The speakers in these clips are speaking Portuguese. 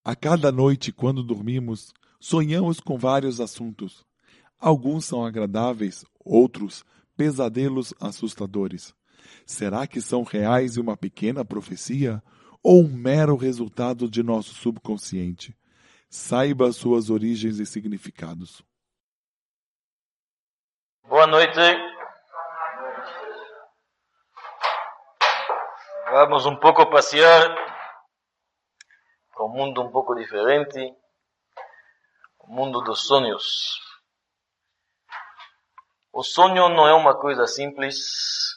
A cada noite, quando dormimos, sonhamos com vários assuntos. Alguns são agradáveis, outros pesadelos assustadores. Será que são reais e uma pequena profecia? Ou um mero resultado de nosso subconsciente? Saiba suas origens e significados. Boa noite. Vamos um pouco passear para um mundo um pouco diferente, o mundo dos sonhos. O sonho não é uma coisa simples.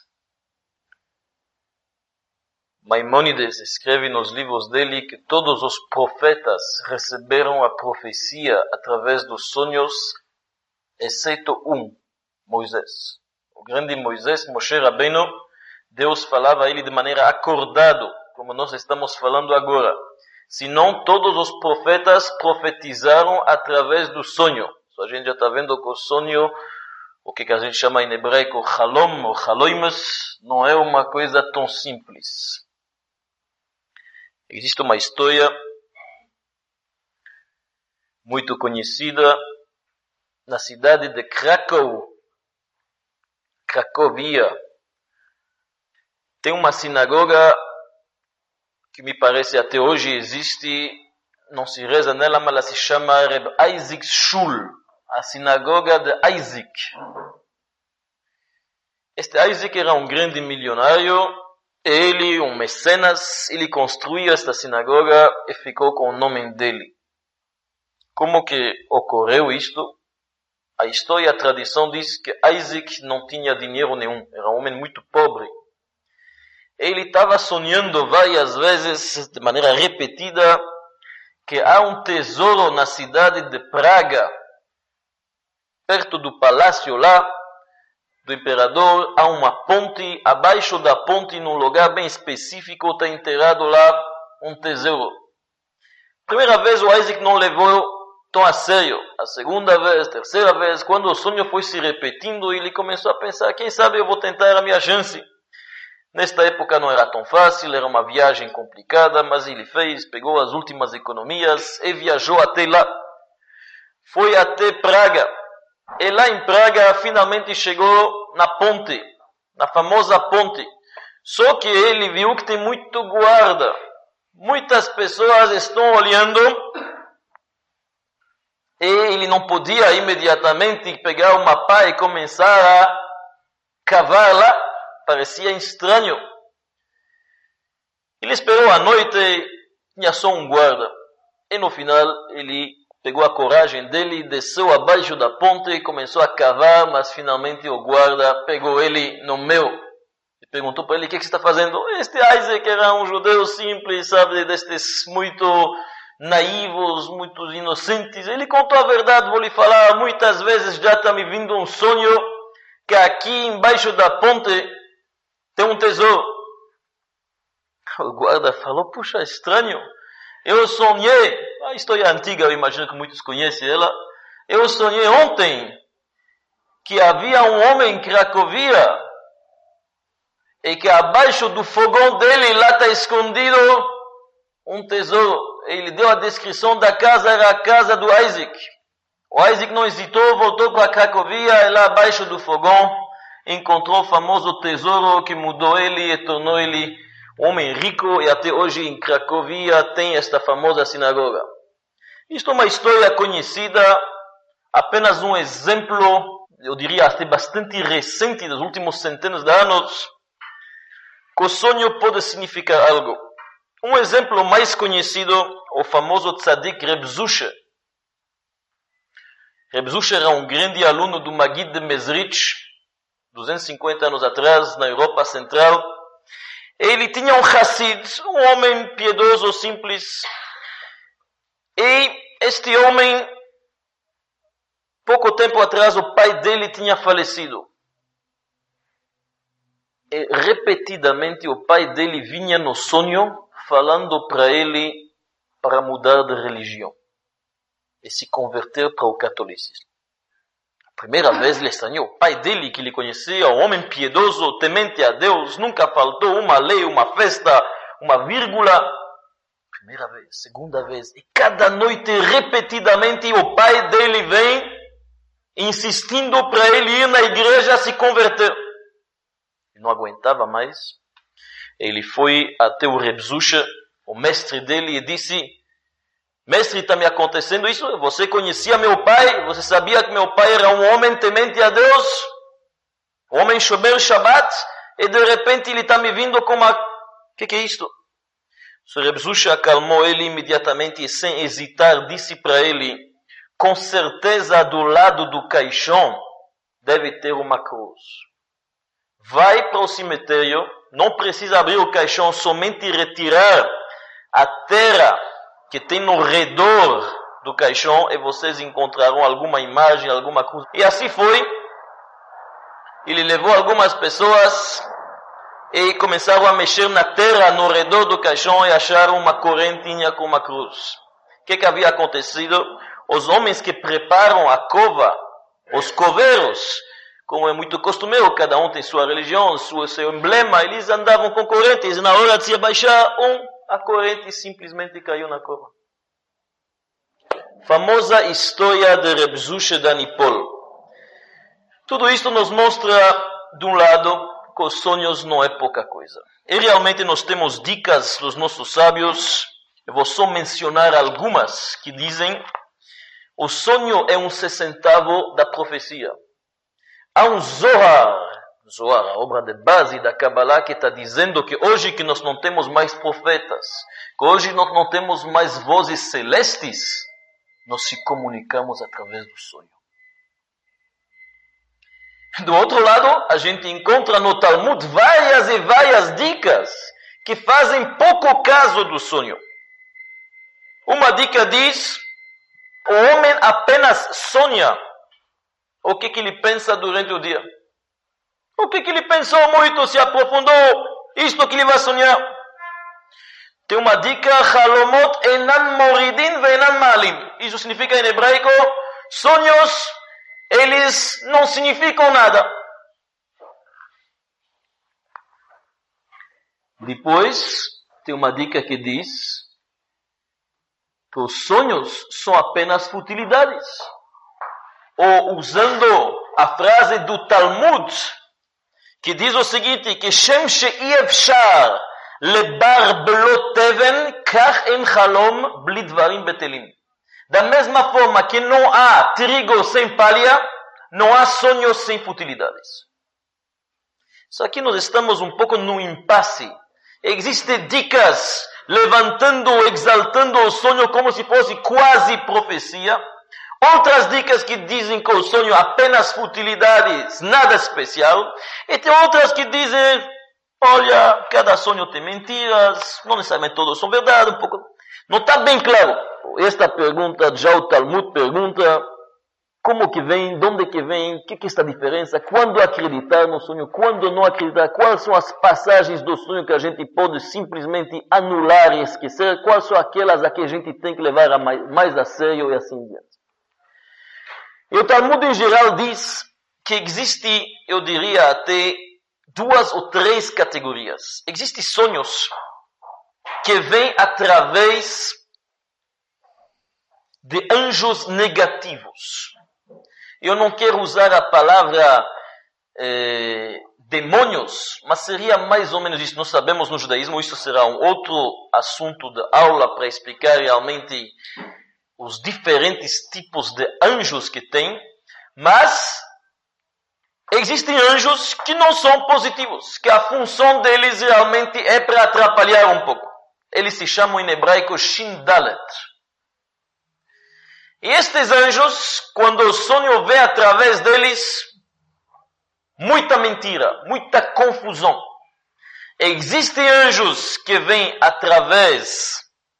Maimônides escreve nos livros dele que todos os profetas receberam a profecia através dos sonhos, exceto um, Moisés. O grande Moisés, Moshe Rabbeinu, Deus falava a ele de maneira acordada, como nós estamos falando agora. Senão todos os profetas profetizaram através do sonho. A gente já está vendo que o sonho, o que a gente chama em hebraico Halom ou Haloimus, não é uma coisa tão simples. Existe uma história muito conhecida na cidade de Cracovia. Tem uma sinagoga que me parece até hoje existe, não se reza nela, mas ela se chama Reb Isaac Shul, a sinagoga de Isaac. Este Isaac era um grande milionário, ele, um mecenas, ele construiu esta sinagoga e ficou com o nome dele. Como que ocorreu isto? A história, a tradição diz que Isaac não tinha dinheiro nenhum, era um homem muito pobre. Ele estava sonhando várias vezes, de maneira repetida, que há um tesouro na cidade de Praga, perto do palácio lá do imperador, há uma ponte, abaixo da ponte, num lugar bem específico, está enterrado lá um tesouro. Primeira vez o Isaac não levou tão a sério. A segunda vez, terceira vez, quando o sonho foi se repetindo, ele começou a pensar, quem sabe eu vou tentar a minha chance. Nesta época não era tão fácil, era uma viagem complicada, mas ele fez, pegou as últimas economias e viajou até lá. Foi até Praga. E lá em Praga finalmente chegou na ponte, na famosa ponte. Só que ele viu que tem muito guarda. Muitas pessoas estão olhando e ele não podia imediatamente pegar uma pá e começar a cavar lá. Parecia estranho. Ele esperou a noite, tinha só um guarda. E no final ele pegou a coragem dele, desceu abaixo da ponte e começou a cavar, mas finalmente o guarda pegou ele no meio e perguntou para ele, o que você está fazendo? Este Isaac era um judeu simples, sabe, destes muito naivos, muito inocentes. Ele contou a verdade, vou lhe falar, muitas vezes já está me vindo um sonho que aqui embaixo da ponte tem um tesouro. O guarda falou, puxa, estranho. Eu sonhei, a história antiga, eu imagino que muitos conhecem ela. Eu sonhei ontem que havia um homem em Cracovia e que abaixo do fogão dele lá está escondido um tesouro. Ele deu a descrição da casa, era a casa do Isaac. O Isaac não hesitou, voltou para Cracovia e lá abaixo do fogão encontrou o famoso tesouro que mudou ele e tornou ele um homem rico, e até hoje em Cracovia tem esta famosa sinagoga. Isto é uma história conhecida, apenas um exemplo, eu diria até bastante recente, dos últimos centenas de anos, que o sonho pode significar algo. Um exemplo mais conhecido, o famoso tzadik Reb Zusha. Reb Zusha era um grande aluno do Maggid de Mezrich, 250 anos atrás, na Europa Central. Ele tinha um Hassid, um homem piedoso, simples. E este homem, pouco tempo atrás, o pai dele tinha falecido. E repetidamente o pai dele vinha no sonho falando para ele para mudar de religião e se converter para o catolicismo. A primeira vez ele estranhou. O pai dele, que ele conhecia, um homem piedoso, temente a Deus, nunca faltou uma lei, uma festa, uma vírgula. Primeira vez, segunda vez, e cada noite, repetidamente, o pai dele vem insistindo para ele ir na igreja se converter. Ele não aguentava mais. Ele foi até o Reb Zusha, o mestre dele, e disse: mestre, está me acontecendo isso? Você conhecia meu pai? Você sabia que meu pai era um homem temente a Deus? Um homem shomer Shabbat? E de repente ele está me vindo com uma... O que é isto? O Reb Zusha acalmou ele imediatamente e sem hesitar disse para ele: com certeza do lado do caixão deve ter uma cruz. Vai para o cemitério, não precisa abrir o caixão, somente retirar a terra que tem no redor do caixão e vocês encontrarão alguma imagem, alguma cruz. E assim foi. Ele levou algumas pessoas e começaram a mexer na terra no redor do caixão e acharam uma correntinha com uma cruz. O que havia acontecido? Os homens que preparam a cova, os coveiros, como é muito costumeiro, cada um tem sua religião, seu emblema, eles andavam com correntes e na hora de se abaixar, a corrente simplesmente caiu na cova. Famosa história de Reb Zusha da Nipol. Tudo isto nos mostra, de um lado, que os sonhos não é pouca coisa. E realmente nós temos dicas dos nossos sábios. Eu vou só mencionar algumas que dizem: o sonho é um sessentavo da profecia. Há um Zohar, a obra de base da Kabbalah, que está dizendo que hoje que nós não temos mais profetas, que hoje nós não temos mais vozes celestes, nós se comunicamos através do sonho. Do outro lado, a gente encontra no Talmud várias e várias dicas que fazem pouco caso do sonho. Uma dica diz: o homem apenas sonha o que ele pensa durante o dia. O que ele pensou muito, se aprofundou, isto que ele vai sonhar. Tem uma dica: Halomot enan moridin ve'enan ma'alim. Isso significa em hebraico, sonhos, eles não significam nada. Depois, tem uma dica que diz que os sonhos são apenas futilidades. Ou, usando a frase do Talmud, que diz o seguinte, que Shem she'efshar lebar belo teven, kach en chalom bli dvarim betelim. Da mesma forma que não há trigo sem palha, não há sonhos sem futilidades. Isso aqui nós estamos um pouco no impasse. Existem dicas levantando, exaltando o sonho como se fosse quase profecia. Outras dicas que dizem que o sonho é apenas futilidades, nada especial. E tem outras que dizem, olha, cada sonho tem mentiras, não necessariamente todos são verdade, um pouco. Não está bem claro. Esta pergunta, já o Talmud pergunta, como que vem, de onde que vem, o que é esta diferença, quando acreditar no sonho, quando não acreditar, quais são as passagens do sonho que a gente pode simplesmente anular e esquecer, quais são aquelas a que a gente tem que levar mais a sério e assim diante. E o Talmud em geral diz que existe, eu diria até, 2 ou 3 categorias. Existem sonhos que vêm através de anjos negativos. Eu não quero usar a palavra demônios, mas seria mais ou menos isso. Nós sabemos no judaísmo, isso será um outro assunto de aula para explicar realmente os diferentes tipos de anjos que tem, mas existem anjos que não são positivos, que a função deles realmente é para atrapalhar um pouco. Eles se chamam em hebraico Shindalet. E estes anjos, quando o sonho vem através deles, muita mentira, muita confusão. Existem anjos que vêm através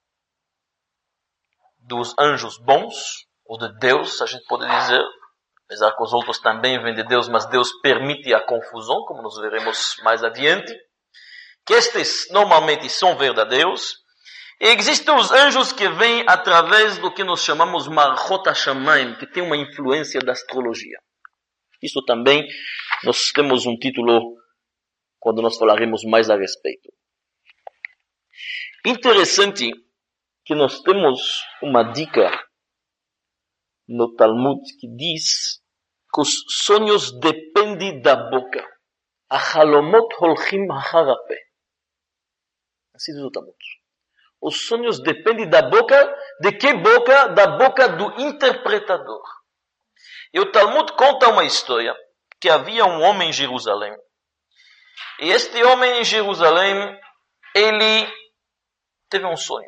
dos anjos bons, ou de Deus, a gente pode dizer, apesar que os outros também vêm de Deus, mas Deus permite a confusão, como nós veremos mais adiante, que estes normalmente são verdadeiros. E existem os anjos que vêm através do que nós chamamos Marchot HaShamayim, que tem uma influência da astrologia. Isso também nós temos um título quando nós falaremos mais a respeito. Interessante que nós temos uma dica no Talmud que diz que os sonhos dependem da boca. Achalomot holchim hacharape. Assim diz o Talmud. Os sonhos dependem da boca. De que boca? Da boca do interpretador. E o Talmud conta uma história que havia um homem em Jerusalém. E este homem em Jerusalém, ele teve um sonho.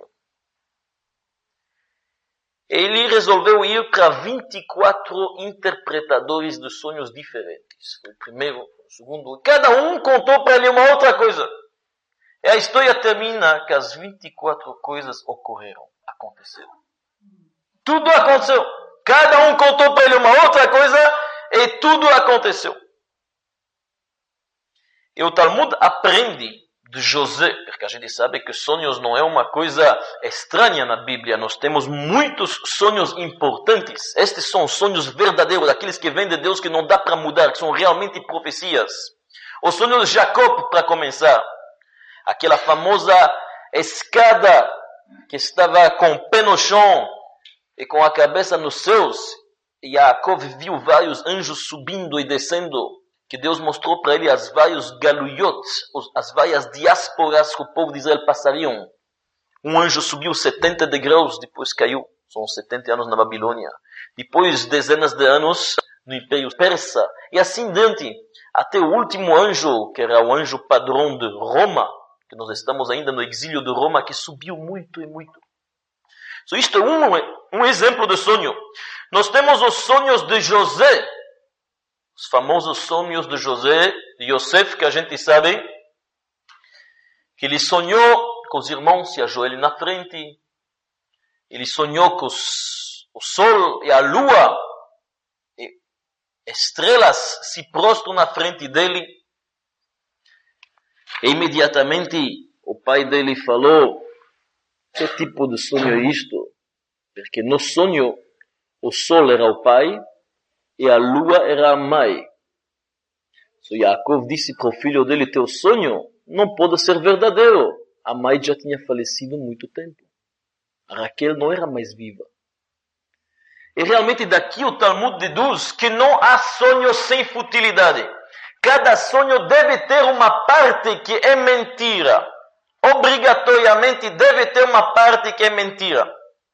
Ele resolveu ir para 24 interpretadores de sonhos diferentes. Foi o primeiro, o segundo. Cada um contou para ele uma outra coisa. E a história termina que as 24 coisas ocorreram, aconteceram. Tudo aconteceu. Cada um contou para ele uma outra coisa e tudo aconteceu. E o Talmud aprende de José, porque a gente sabe que sonhos não é uma coisa estranha na Bíblia. Nós temos muitos sonhos importantes. Estes são sonhos verdadeiros, aqueles que vêm de Deus, que não dá para mudar, que são realmente profecias. O sonho de Jacob, para começar. Aquela famosa escada que estava com o pé no chão e com a cabeça nos céus. E Jacob viu vários anjos subindo e descendo, que Deus mostrou para ele as vários galuyot, as várias diásporas que o povo de Israel passariam. Um anjo subiu 70 degraus, depois caiu. São 70 anos na Babilônia. Depois dezenas de anos no Império Persa. E assim diante, até o último anjo, que era o anjo padrão de Roma, que nós estamos ainda no exílio de Roma, que subiu muito e muito. So, isto é um exemplo de sonho. Nós temos os sonhos de José, os famosos sonhos de José, de Yosef, que a gente sabe, que ele sonhou com os irmãos se ajoelhem na frente, ele sonhou que o sol e a lua, e estrelas se prostram na frente dele, e imediatamente o pai dele falou: que tipo de sonho é isto? Porque no sonho o sol era o pai e a lua era a mãe. So Yaakov disse para o filho dele: teu sonho não pode ser verdadeiro. A mãe já tinha falecido há muito tempo. A Raquel não era mais viva. E realmente daqui o Talmud deduz que não há sonho sem futilidade. Cada sonho deve ter uma parte que é mentira. Obrigatoriamente deve ter uma parte que é mentira.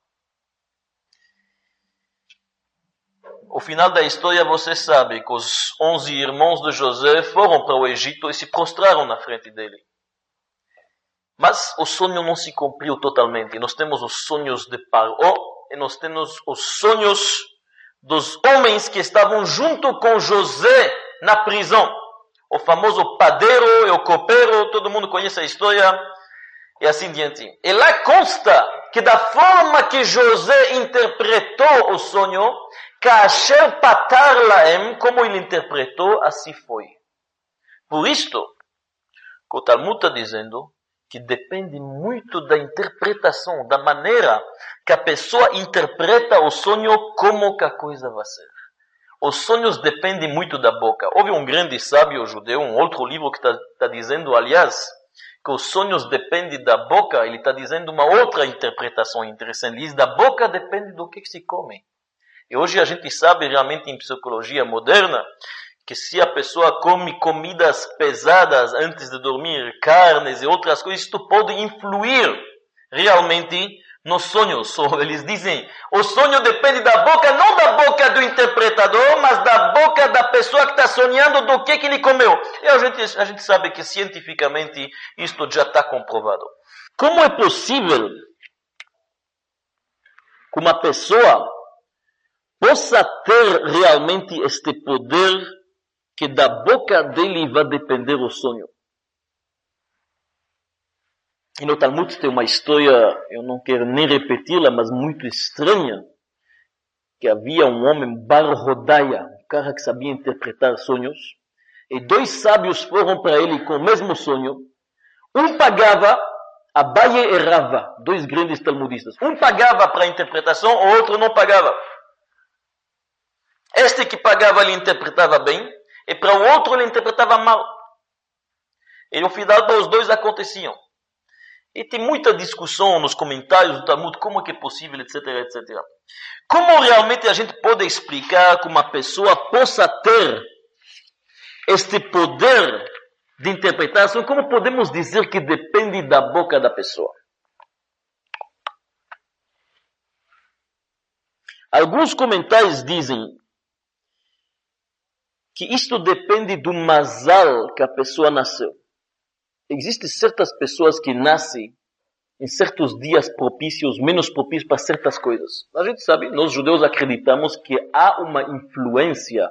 O final da história você sabe que os 11 irmãos de José foram para o Egito e se prostraram na frente dele. Mas o sonho não se cumpriu totalmente. Nós temos os sonhos de Paró e nós temos os sonhos dos homens que estavam junto com José na prisão. O famoso padeiro e o copeiro, todo mundo conhece a história, e assim diante. E lá consta que da forma que José interpretou o sonho, Kasher patar laem, como ele interpretou, assim foi. Por isto, o Talmud está dizendo que depende muito da interpretação, da maneira que a pessoa interpreta o sonho, como que a coisa vai ser. Os sonhos dependem muito da boca. Houve um grande sábio judeu, um outro livro que está dizendo, aliás, que os sonhos dependem da boca. Ele está dizendo uma outra interpretação interessante. Ele diz, da boca depende do que se come. E hoje a gente sabe realmente em psicologia moderna que se a pessoa come comidas pesadas antes de dormir, carnes e outras coisas, isto pode influir realmente nos sonhos. Eles dizem, o sonho depende da boca, não da boca do interpretador, mas da boca da pessoa que está sonhando do que ele comeu. E a gente sabe que cientificamente isto já está comprovado. Como é possível que uma pessoa possa ter realmente este poder que da boca dele vai depender o sonho? E no Talmud tem uma história, eu não quero nem repeti-la, mas muito estranha, que havia um homem Bar Hodaya, um cara que sabia interpretar sonhos, e 2 sábios foram para ele com o mesmo sonho. Um pagava, Abaye e Rava, 2 grandes talmudistas. Um pagava para a interpretação, o outro não pagava. Este que pagava, ele interpretava bem, e para o outro ele interpretava mal. E no final, para os dois aconteciam. E tem muita discussão nos comentários do Talmud, como é que é possível, etc, etc. Como realmente a gente pode explicar que uma pessoa possa ter este poder de interpretação? Como podemos dizer que depende da boca da pessoa? Alguns comentários dizem que isto depende do mazal que a pessoa nasceu. Existem certas pessoas que nascem em certos dias propícios, menos propícios para certas coisas. A gente sabe, nós judeus acreditamos que há uma influência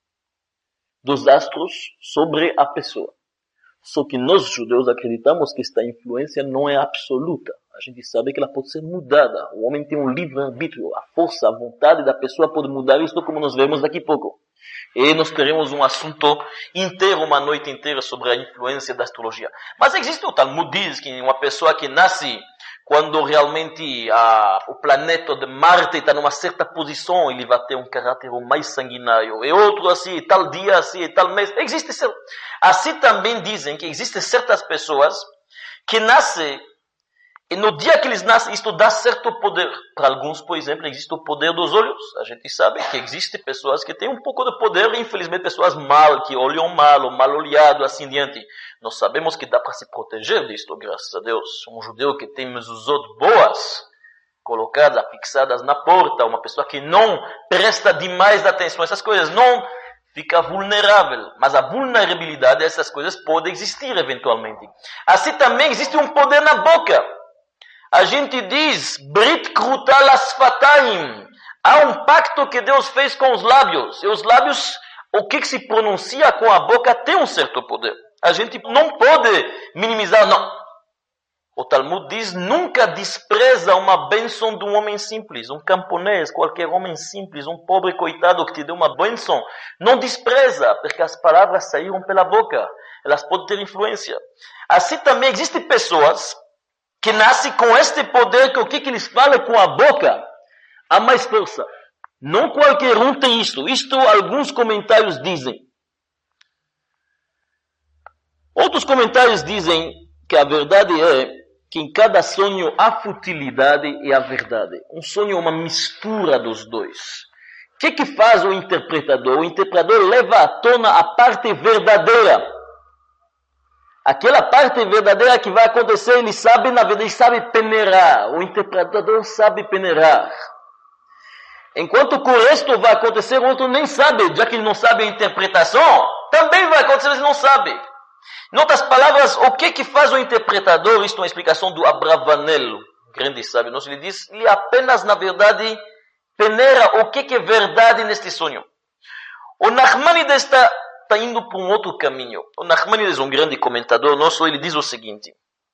dos astros sobre a pessoa. Só que nós judeus acreditamos que esta influência não é absoluta. A gente sabe que ela pode ser mudada. O homem tem um livre-arbítrio. A força, a vontade da pessoa pode mudar isto, como nós veremos daqui a pouco. E nós teremos um assunto inteiro, uma noite inteira, sobre a influência da astrologia. Mas existe o Talmud diz que uma pessoa que nasce quando realmente o planeta de Marte está numa certa posição, ele vai ter um caráter mais sanguinário. E outro assim, tal dia assim, tal mês. Assim também dizem que existem certas pessoas que nascem, e no dia que eles nascem, isto dá certo poder. Para alguns, por exemplo, existe o poder dos olhos. A gente sabe que existem pessoas que têm um pouco de poder, e infelizmente pessoas mal, que olham mal, ou mal olhado, assim diante. Nós sabemos que dá para se proteger disto, graças a Deus. Um judeu que tem mezuzot boas, colocadas, fixadas na porta, uma pessoa que não presta demais atenção a essas coisas, não fica vulnerável. Mas a vulnerabilidade dessas coisas pode existir eventualmente. Assim também existe um poder na boca. A gente diz, Brit Krutal Asfataim. Há um pacto que Deus fez com os lábios. E os lábios, o que se pronuncia com a boca tem um certo poder. A gente não pode minimizar, não. O Talmud diz, nunca despreza uma bênção de um homem simples. Um camponês, qualquer homem simples, um pobre coitado que te deu uma bênção. Não despreza, porque as palavras saíram pela boca. Elas podem ter influência. Assim também existem pessoas que nasce com este poder, que o que eles falam com a boca há mais força. Não qualquer um tem isto. Isto alguns comentários dizem. Outros comentários dizem que a verdade é que em cada sonho há futilidade e a verdade. Um sonho é uma mistura dos dois. O que faz o interpretador? O interpretador leva à tona a parte verdadeira. Aquela parte verdadeira que vai acontecer, ele sabe, na verdade, ele sabe peneirar. O interpretador sabe peneirar. Enquanto que o resto vai acontecer, o outro nem sabe. Já que ele não sabe a interpretação, também vai acontecer, ele não sabe. Em outras palavras, o que faz o interpretador? Isto é uma explicação do Abravanel, grande sábio nosso. Ele diz, ele apenas, na verdade, peneira o que é verdade neste sonho. O Nachmanides está indo para um outro caminho. O Nachmanides, um grande comentador nosso, ele diz o seguinte.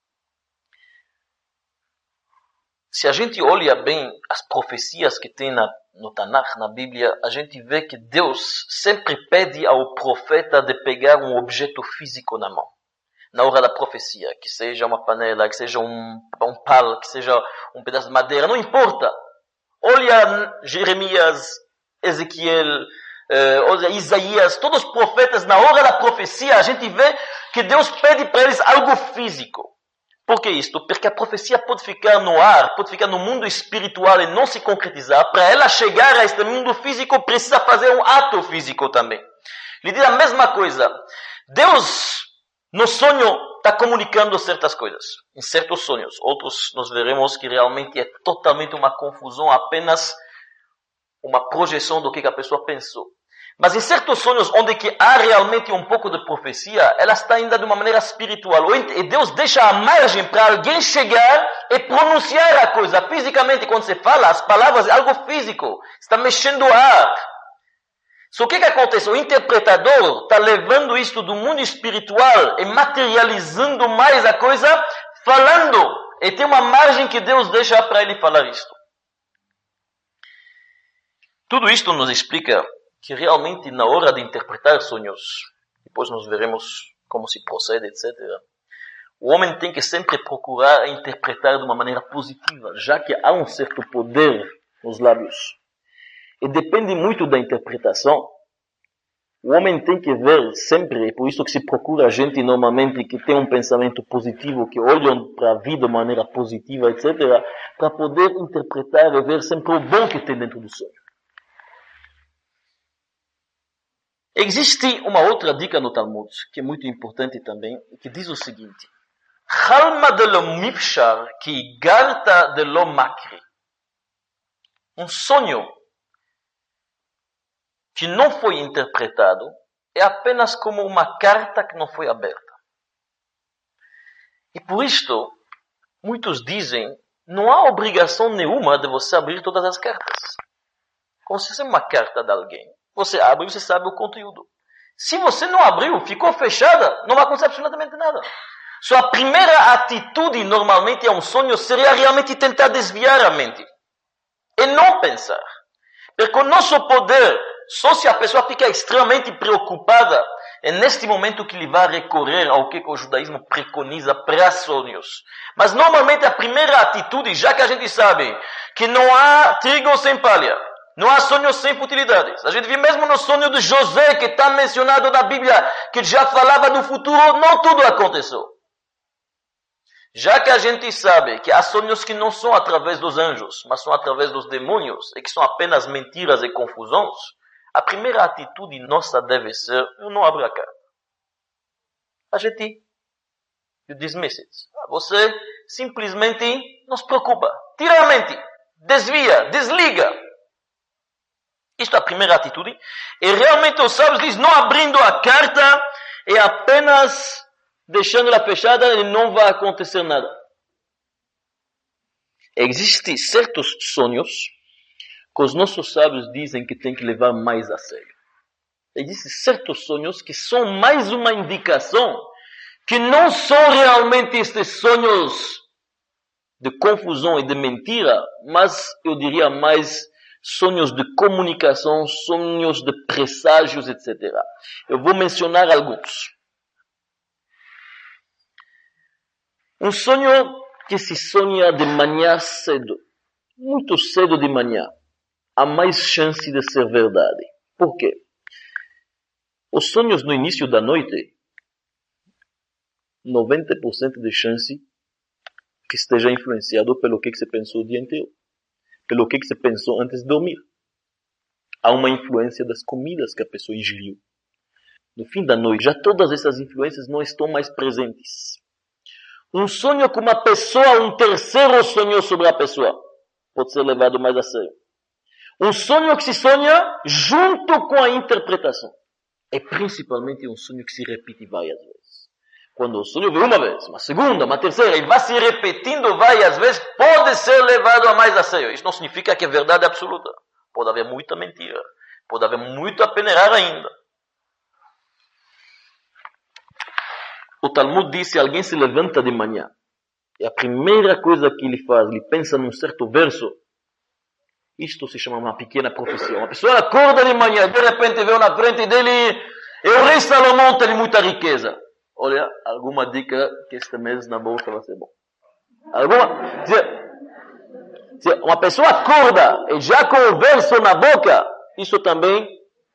Se a gente olha bem as profecias que tem no Tanakh, na Bíblia, a gente vê que Deus sempre pede ao profeta de pegar um objeto físico na mão. Na hora da profecia, que seja uma panela, que seja um pau, que seja um pedaço de madeira, não importa. Olha Jeremias, Ezequiel, Isaías, todos os profetas, na hora da profecia, a gente vê que Deus pede para eles algo físico. Por que isto? Porque a profecia pode ficar no ar, pode ficar no mundo espiritual e não se concretizar. Para ela chegar a este mundo físico, precisa fazer um ato físico também. Ele diz a mesma coisa. Deus, no sonho, está comunicando certas coisas. Em certos sonhos. Outros nós veremos que realmente é totalmente uma confusão, apenas uma projeção do que a pessoa pensou. Mas em certos sonhos, onde que há realmente um pouco de profecia, ela está ainda de uma maneira espiritual. E Deus deixa a margem para alguém chegar e pronunciar a coisa. Fisicamente, quando você fala, as palavras é algo físico. Está mexendo o ar. Só que acontece? O interpretador está levando isto do mundo espiritual e materializando mais a coisa, falando. E tem uma margem que Deus deixa para ele falar isto. Tudo isto nos explica que realmente na hora de interpretar sonhos, depois nós veremos como se procede, etc. O homem tem que sempre procurar interpretar de uma maneira positiva, já que há um certo poder nos lábios. E depende muito da interpretação. O homem tem que ver sempre, e por isso que se procura gente normalmente que tem um pensamento positivo, que olham para a vida de maneira positiva, etc., para poder interpretar e ver sempre o bom que tem dentro do sonho. Existe uma outra dica no Talmud, que é muito importante também, que diz o seguinte: Chalma de lo mifshar ki garta de lo makri. Um sonho que não foi interpretado é apenas como uma carta que não foi aberta. E por isto, muitos dizem, não há obrigação nenhuma de você abrir todas as cartas. Quando você recebe uma carta de alguém, você abre e você sabe o conteúdo. Se você não abriu, ficou fechada, não vai acontecer absolutamente nada. Sua primeira atitude, normalmente, a um sonho, seria realmente tentar desviar a mente. E não pensar. Porque o nosso poder, só se a pessoa fica extremamente preocupada, é neste momento que ele vai recorrer ao que o judaísmo preconiza para sonhos. Mas normalmente a primeira atitude, já que a gente sabe que não há trigo sem palha, não há sonhos sem futilidades. A gente vê mesmo no sonho de José, que está mencionado na Bíblia, que já falava do futuro, não tudo aconteceu. Já que a gente sabe que há sonhos que não são através dos anjos, mas são através dos demônios, e que são apenas mentiras e confusões, a primeira atitude nossa deve ser, eu não abro a carta. A gente, you dismiss it. Você simplesmente não se preocupa. Tira a mente. Desvia, desliga. Isto é a primeira atitude. E realmente os sábios dizem, não abrindo a carta, é apenas deixando-la fechada e não vai acontecer nada. Existem certos sonhos que os nossos sábios dizem que tem que levar mais a sério. Existem certos sonhos que são mais uma indicação que não são realmente estes sonhos de confusão e de mentira, mas eu diria mais sonhos de comunicação, sonhos de presságios, etc. Eu vou mencionar alguns. Um sonho que se sonha de manhã cedo, muito cedo de manhã, há mais chance de ser verdade. Por quê? Os sonhos no início da noite, 90% de chance que esteja influenciado pelo que você pensou o dia inteiro, pelo que você pensou antes de dormir. Há uma influência das comidas que a pessoa ingeriu. No fim da noite, já todas essas influências não estão mais presentes. Um sonho com uma pessoa, um terceiro sonho sobre a pessoa, pode ser levado mais a sério. Um sonho que se sonha junto com a interpretação. É principalmente um sonho que se repete várias vezes. Quando o sonho vem uma vez, uma segunda, uma terceira, e vai se repetindo várias vezes, pode ser levado a mais a sério. Isso não significa que é verdade absoluta. Pode haver muita mentira. Pode haver muito a peneirar ainda. O Talmud diz, se alguém se levanta de manhã, e a primeira coisa que ele faz, ele pensa num certo verso, isto se chama uma pequena profecia. Uma pessoa acorda de manhã, de repente vê na frente dele, e o rei Salomão tem muita riqueza. Olha, alguma dica que este mês na bolsa vai ser bom. Alguma? Se uma pessoa acorda, e já com o verso na boca, isso também.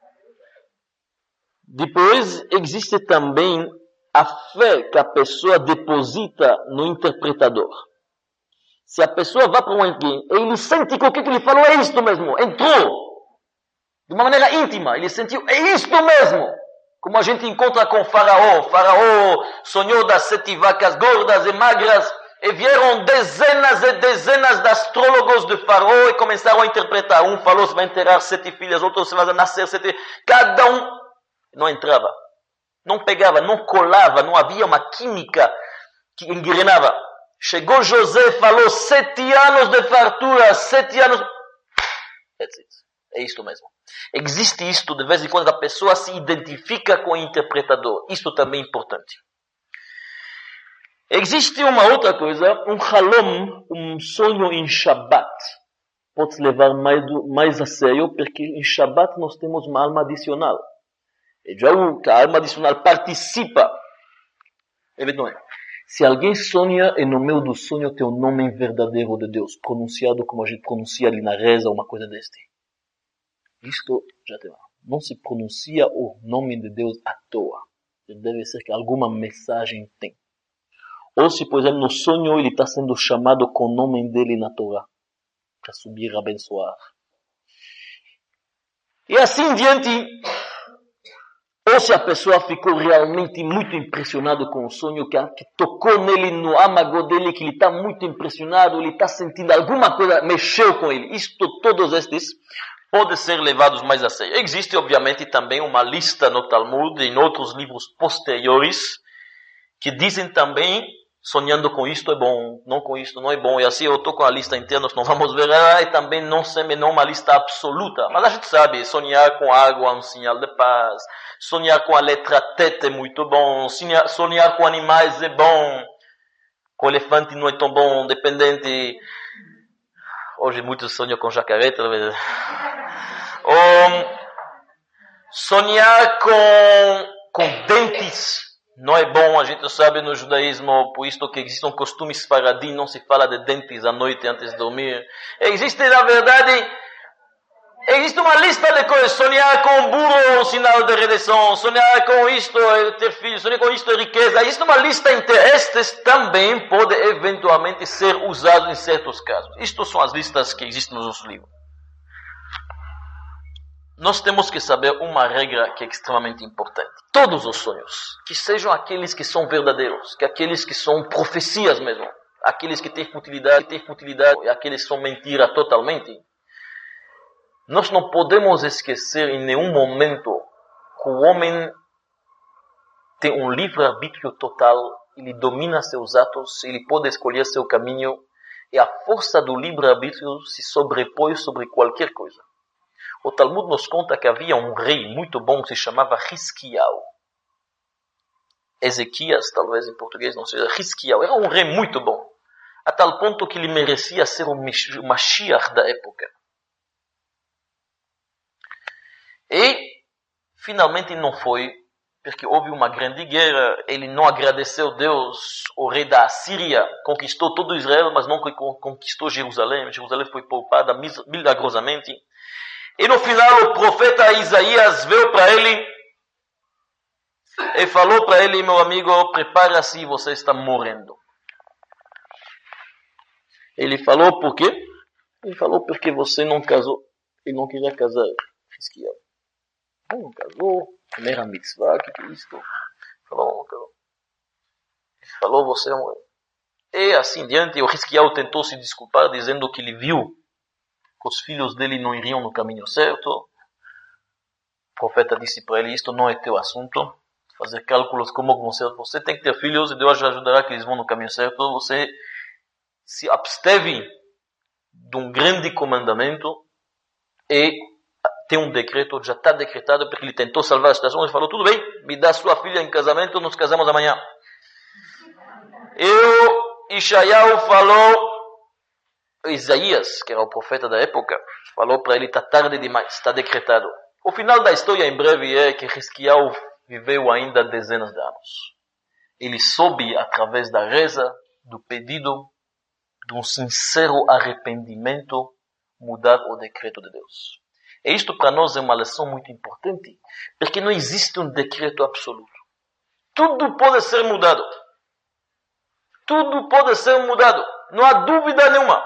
Depois, existe também a fé que a pessoa deposita no interpretador. Se a pessoa vai para alguém e ele sente que o que ele falou é isto mesmo, entrou de uma maneira íntima, ele sentiu, é isto mesmo. Como a gente encontra com Faraó. Faraó sonhou das 7 vacas gordas e magras e vieram dezenas e dezenas de astrólogos de Faraó e começaram a interpretar. Um falou, se vai enterrar 7 filhas, outro se vai nascer 7. Cada um não entrava. Não pegava, não colava, não havia uma química que engrenava. Chegou José e falou 7 anos de fartura, 7 anos... That's it. É isto mesmo. Existe isto, de vez em quando a pessoa se identifica com o interpretador. Isto também é importante. Existe uma outra coisa, um halom, um sonho em Shabbat. Pode se levar mais a sério, porque em Shabbat nós temos uma alma adicional. E já que a alma adicional participa, não é? Se alguém sonha e no meio do sonho tem o nome verdadeiro de Deus, pronunciado como a gente pronuncia ali na reza, uma coisa deste. Isto já tem lá. não se pronuncia o nome de Deus à toa. Deve ser que alguma mensagem tem. Ou se, por exemplo, no sonho ele está sendo chamado com o nome dele na Torá, para subir a abençoar. E assim em diante, ou se a pessoa ficou realmente muito impressionado com o sonho, que tocou nele, no âmago dele, que ele está muito impressionado, ele está sentindo alguma coisa, mexeu com ele. Todos estes podem ser levados mais a sério. Existe, obviamente, também uma lista no Talmud e em outros livros posteriores que dizem também, sonhando com isto é bom, não com isto não é bom. E assim eu estou com a lista inteira, nós não vamos ver, e também não uma lista absoluta. Mas a gente sabe, sonhar com água é um sinal de paz. Sonhar com a letra T é muito bom. Sonhar com animais é bom. Com elefante não é tão bom, dependente. Hoje muitos sonham com jacaré, talvez. Sonhar com dentes não é bom, a gente sabe no judaísmo, por isso que existe um costume esfaradi, não se fala de dentes à noite antes de dormir. Existe, na verdade, existe uma lista de coisas. Sonhar com um burro é um sinal de redenção. Sonhar com isto é ter filhos. Sonhar com isto é riqueza. Existe uma lista inteira. Estes também podem eventualmente ser usados em certos casos. Estas são as listas que existem nos nossos livros. Nós temos que saber uma regra que é extremamente importante. Todos os sonhos, que sejam aqueles que são verdadeiros, que aqueles que são profecias mesmo, aqueles que têm futilidade e aqueles que são mentira totalmente, nós não podemos esquecer em nenhum momento que o homem tem um livre-arbítrio total, ele domina seus atos, ele pode escolher seu caminho, e a força do livre-arbítrio se sobrepõe sobre qualquer coisa. O Talmud nos conta que havia um rei muito bom que se chamava Hiskiau. Ezequias, talvez em português não seja, Hiskiau. Era um rei muito bom, a tal ponto que ele merecia ser o Mashiach da época. E, finalmente não foi, porque houve uma grande guerra, ele não agradeceu Deus, o rei da Assíria conquistou todo Israel, mas não conquistou Jerusalém. Jerusalém foi poupada milagrosamente. E no final o profeta Isaías veio para ele e falou para ele: meu amigo, prepara-se, você está morrendo. Ele falou por quê? Ele falou porque você não casou. Ele não queria casar. Hiskiau. Não casou. Primeira mitzvah, que é isso? Falou, não casou. Ele falou, você vai morrer. E assim diante, o Hiskiau tentou se desculpar, dizendo que ele viu que os filhos dele não iriam no caminho certo. O profeta disse para ele: isto não é teu assunto. Fazer cálculos como vão ser. Você tem que ter filhos e Deus ajudará que eles vão no caminho certo. Você se absteve de um grande comandamento e tem um decreto, já está decretado, porque ele tentou salvar a situação. Ele falou: tudo bem, me dá sua filha em casamento, nos casamos amanhã. E Ishaiah falou, Isaías, que era o profeta da época, falou para ele: está tarde demais, está decretado. O final da história em breve é que Hiskiau viveu ainda dezenas de anos. Ele soube, através da reza, do pedido, de um sincero arrependimento, mudar o decreto de Deus. E isto para nós é uma lição muito importante, porque não existe um decreto absoluto. Tudo pode ser mudado. Tudo pode ser mudado. Não há dúvida nenhuma.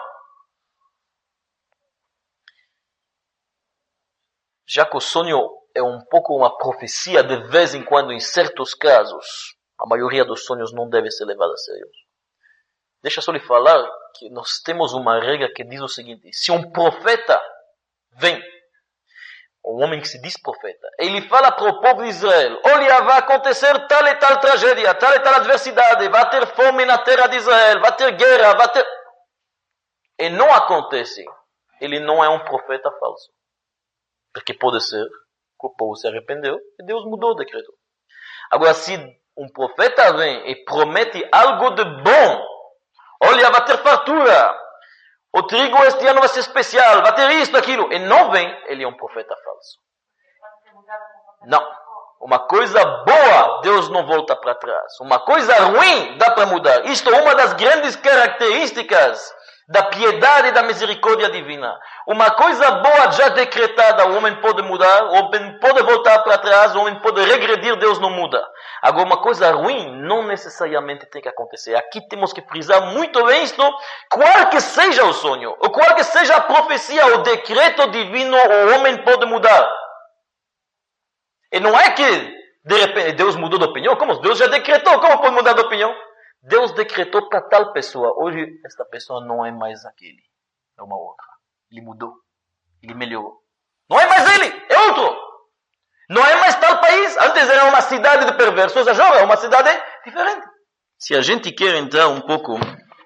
Já que o sonho é um pouco uma profecia, de vez em quando, em certos casos, a maioria dos sonhos não deve ser levada a sério. Deixa só lhe falar que nós temos uma regra que diz o seguinte: se um profeta vem, um homem que se diz profeta, ele fala para o povo de Israel: olha, vai acontecer tal e tal tragédia, tal e tal adversidade, vai ter fome na terra de Israel, vai ter guerra, vai ter... E não acontece. Ele não é um profeta falso. Porque pode ser que o povo se arrependeu e Deus mudou o decreto. Agora, se um profeta vem e promete algo de bom, olha, vai ter fartura, o trigo este ano vai ser especial, vai ter isto, aquilo, e não vem, ele é um profeta falso. Não. Uma coisa boa, Deus não volta para trás. Uma coisa ruim, dá para mudar. Isto é uma das grandes características da piedade e da misericórdia divina. Uma coisa boa já decretada, o homem pode mudar, o homem pode voltar para trás, o homem pode regredir, Deus não muda. Agora, uma coisa ruim não necessariamente tem que acontecer. Aqui temos que frisar muito bem isto, qual que seja o sonho, ou qual que seja a profecia, o decreto divino, o homem pode mudar. E não é que, de repente, Deus mudou de opinião. Como? Deus já decretou, como pode mudar de opinião? Deus decretou para tal pessoa. Hoje, esta pessoa não é mais aquele. É uma outra. Ele mudou. Ele melhorou. Não é mais ele, é outro. Não é mais tal país. Antes era uma cidade de perversos, agora é uma cidade diferente. Se a gente quer entrar um pouco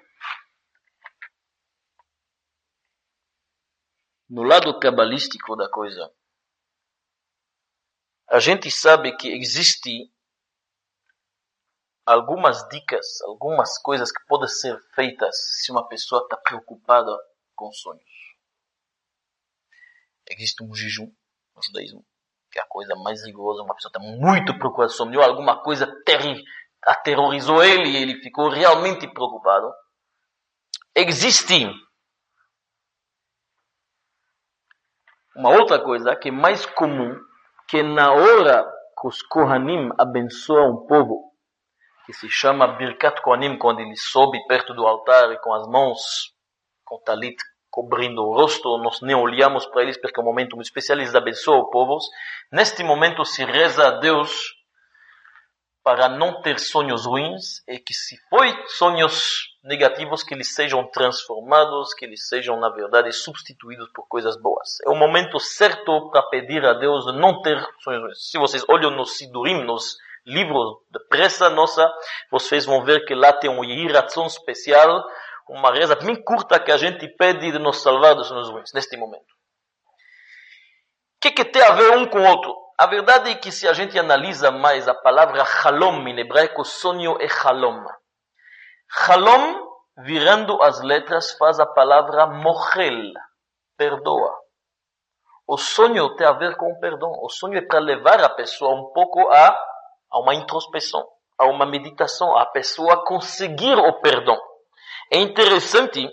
no lado cabalístico da coisa, a gente sabe que existe algumas dicas, algumas coisas que podem ser feitas se uma pessoa está preocupada com sonhos. Existe um jejum no judaísmo, que é a coisa mais rigorosa. Uma pessoa está muito preocupada, sonhou alguma coisa terrível, aterrorizou ele e ele ficou realmente preocupado. Existe uma outra coisa que é mais comum, que na hora que os Kohanim abençoam o povo, que se chama Birkat Kohanim, quando ele sobe perto do altar e com as mãos, com talit, cobrindo o rosto, nós nem olhamos para eles porque é um momento muito especial, eles abençoam o povo. Neste momento se reza a Deus para não ter sonhos ruins e que se foi sonhos negativos, que eles sejam transformados, que eles sejam, na verdade, substituídos por coisas boas. É o momento certo para pedir a Deus de não ter sonhos ruins. Se vocês olham nos Sidurim, nos livros de pressa nossa, vocês vão ver que lá tem um Yiratzon especial, uma reza bem curta que a gente pede de nos salvar dos sonhos ruins, neste momento. O que tem a ver um com o outro? A verdade é que se a gente analisa mais a palavra Halom, em hebraico, sonho é Halom. Halom, virando as letras, faz a palavra Mochel, perdoa. O sonho tem a ver com o perdão. O sonho é para levar a pessoa um pouco a uma introspecção, a uma meditação, a pessoa conseguir o perdão. É interessante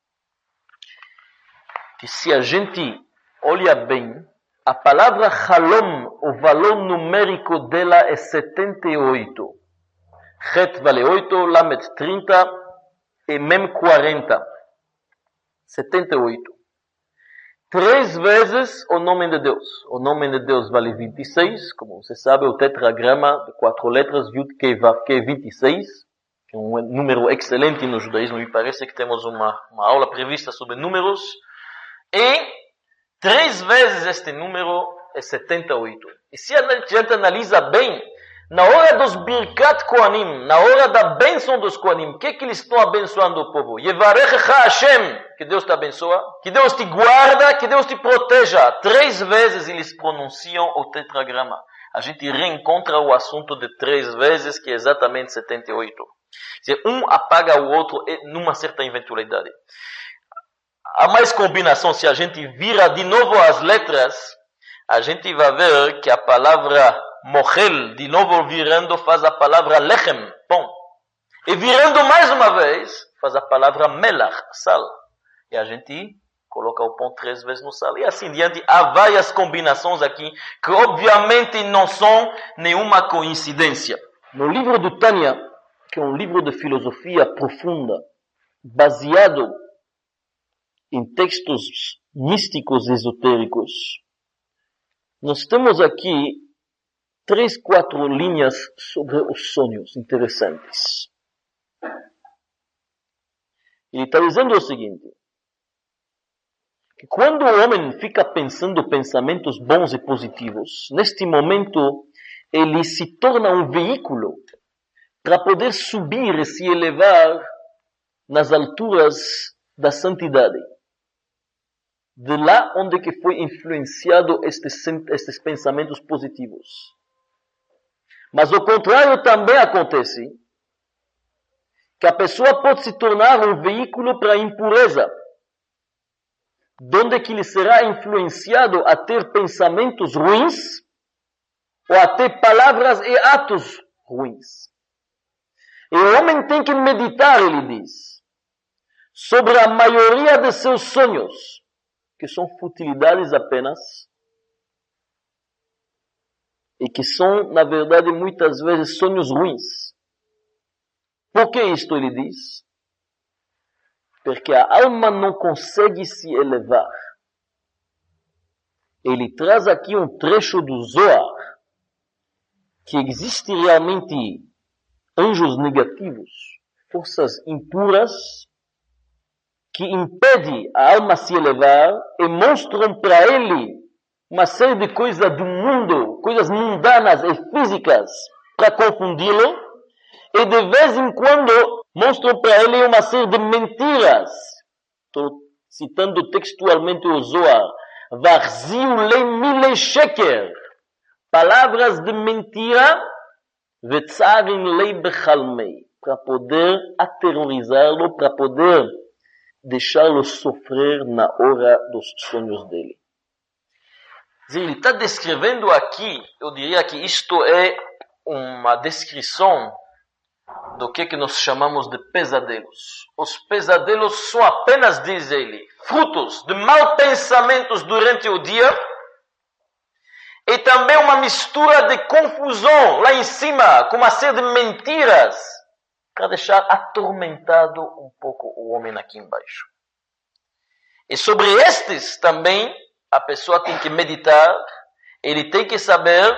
que se a gente olha bem, a palavra Halom, o valor numérico dela é 78. Het vale 8, Lamet 30 e Mem 40. 78. 3 vezes o nome de Deus. O nome de Deus vale 26, como você sabe, o tetragrama de 4 letras, Yud Kei Vav Kei 26, que é um número excelente no judaísmo, me parece que temos uma aula prevista sobre números, e 3 vezes este número é 78. E se a gente analisa bem, na hora dos Birkat Kohanim, na hora da bênção dos Kohanim, o que eles estão abençoando o povo? Yevarechecha Hashem, que Deus te abençoa, que Deus te guarda, que Deus te proteja. 3 vezes eles pronunciam o tetragrama. A gente reencontra o assunto de 3 vezes, que é exatamente 78. Se um apaga o outro numa certa eventualidade. Há mais combinação, se a gente vira de novo as letras, a gente vai ver que a palavra Mochel, de novo virando, faz a palavra Lechem, pão. E virando mais uma vez, faz a palavra Melach, sal. E a gente coloca o pão 3 vezes no sal. E assim diante, há várias combinações aqui, que obviamente não são nenhuma coincidência. No livro do Tânia, que é um livro de filosofia profunda, baseado em textos místicos esotéricos, nós temos aqui 3, 4 linhas sobre os sonhos interessantes. Ele está dizendo o seguinte, que quando o homem fica pensando pensamentos bons e positivos, neste momento ele se torna um veículo para poder subir e se elevar nas alturas da santidade. De lá onde que foi influenciado estes pensamentos positivos. Mas o contrário também acontece, que a pessoa pode se tornar um veículo para a impureza, onde que ele será influenciado a ter pensamentos ruins, ou a ter palavras e atos ruins. E o homem tem que meditar, ele diz, sobre a maioria de seus sonhos, que são futilidades apenas, e que são, na verdade, muitas vezes sonhos ruins. Por que isto ele diz? Porque a alma não consegue se elevar. Ele traz aqui um trecho do Zohar, que existe realmente anjos negativos, forças impuras, que impedem a alma se elevar e mostram para ele uma série de coisas do mundo, coisas mundanas e físicas, para confundi-lo, e de vez em quando mostram para ele uma série de mentiras. Estou citando textualmente o Zohar. Varziu le mile sheker. Palavras de mentira. Vetzarim lei bechalmei. Para poder aterrorizá-lo, para poder deixá-lo sofrer na hora dos sonhos dele. Ele está descrevendo aqui, eu diria que isto é uma descrição do que nós chamamos de pesadelos. Os pesadelos são apenas, diz ele, frutos de maus pensamentos durante o dia e também uma mistura de confusão lá em cima, com uma série de mentiras, para deixar atormentado um pouco o homem aqui embaixo. E sobre estes também a pessoa tem que meditar, ele tem que saber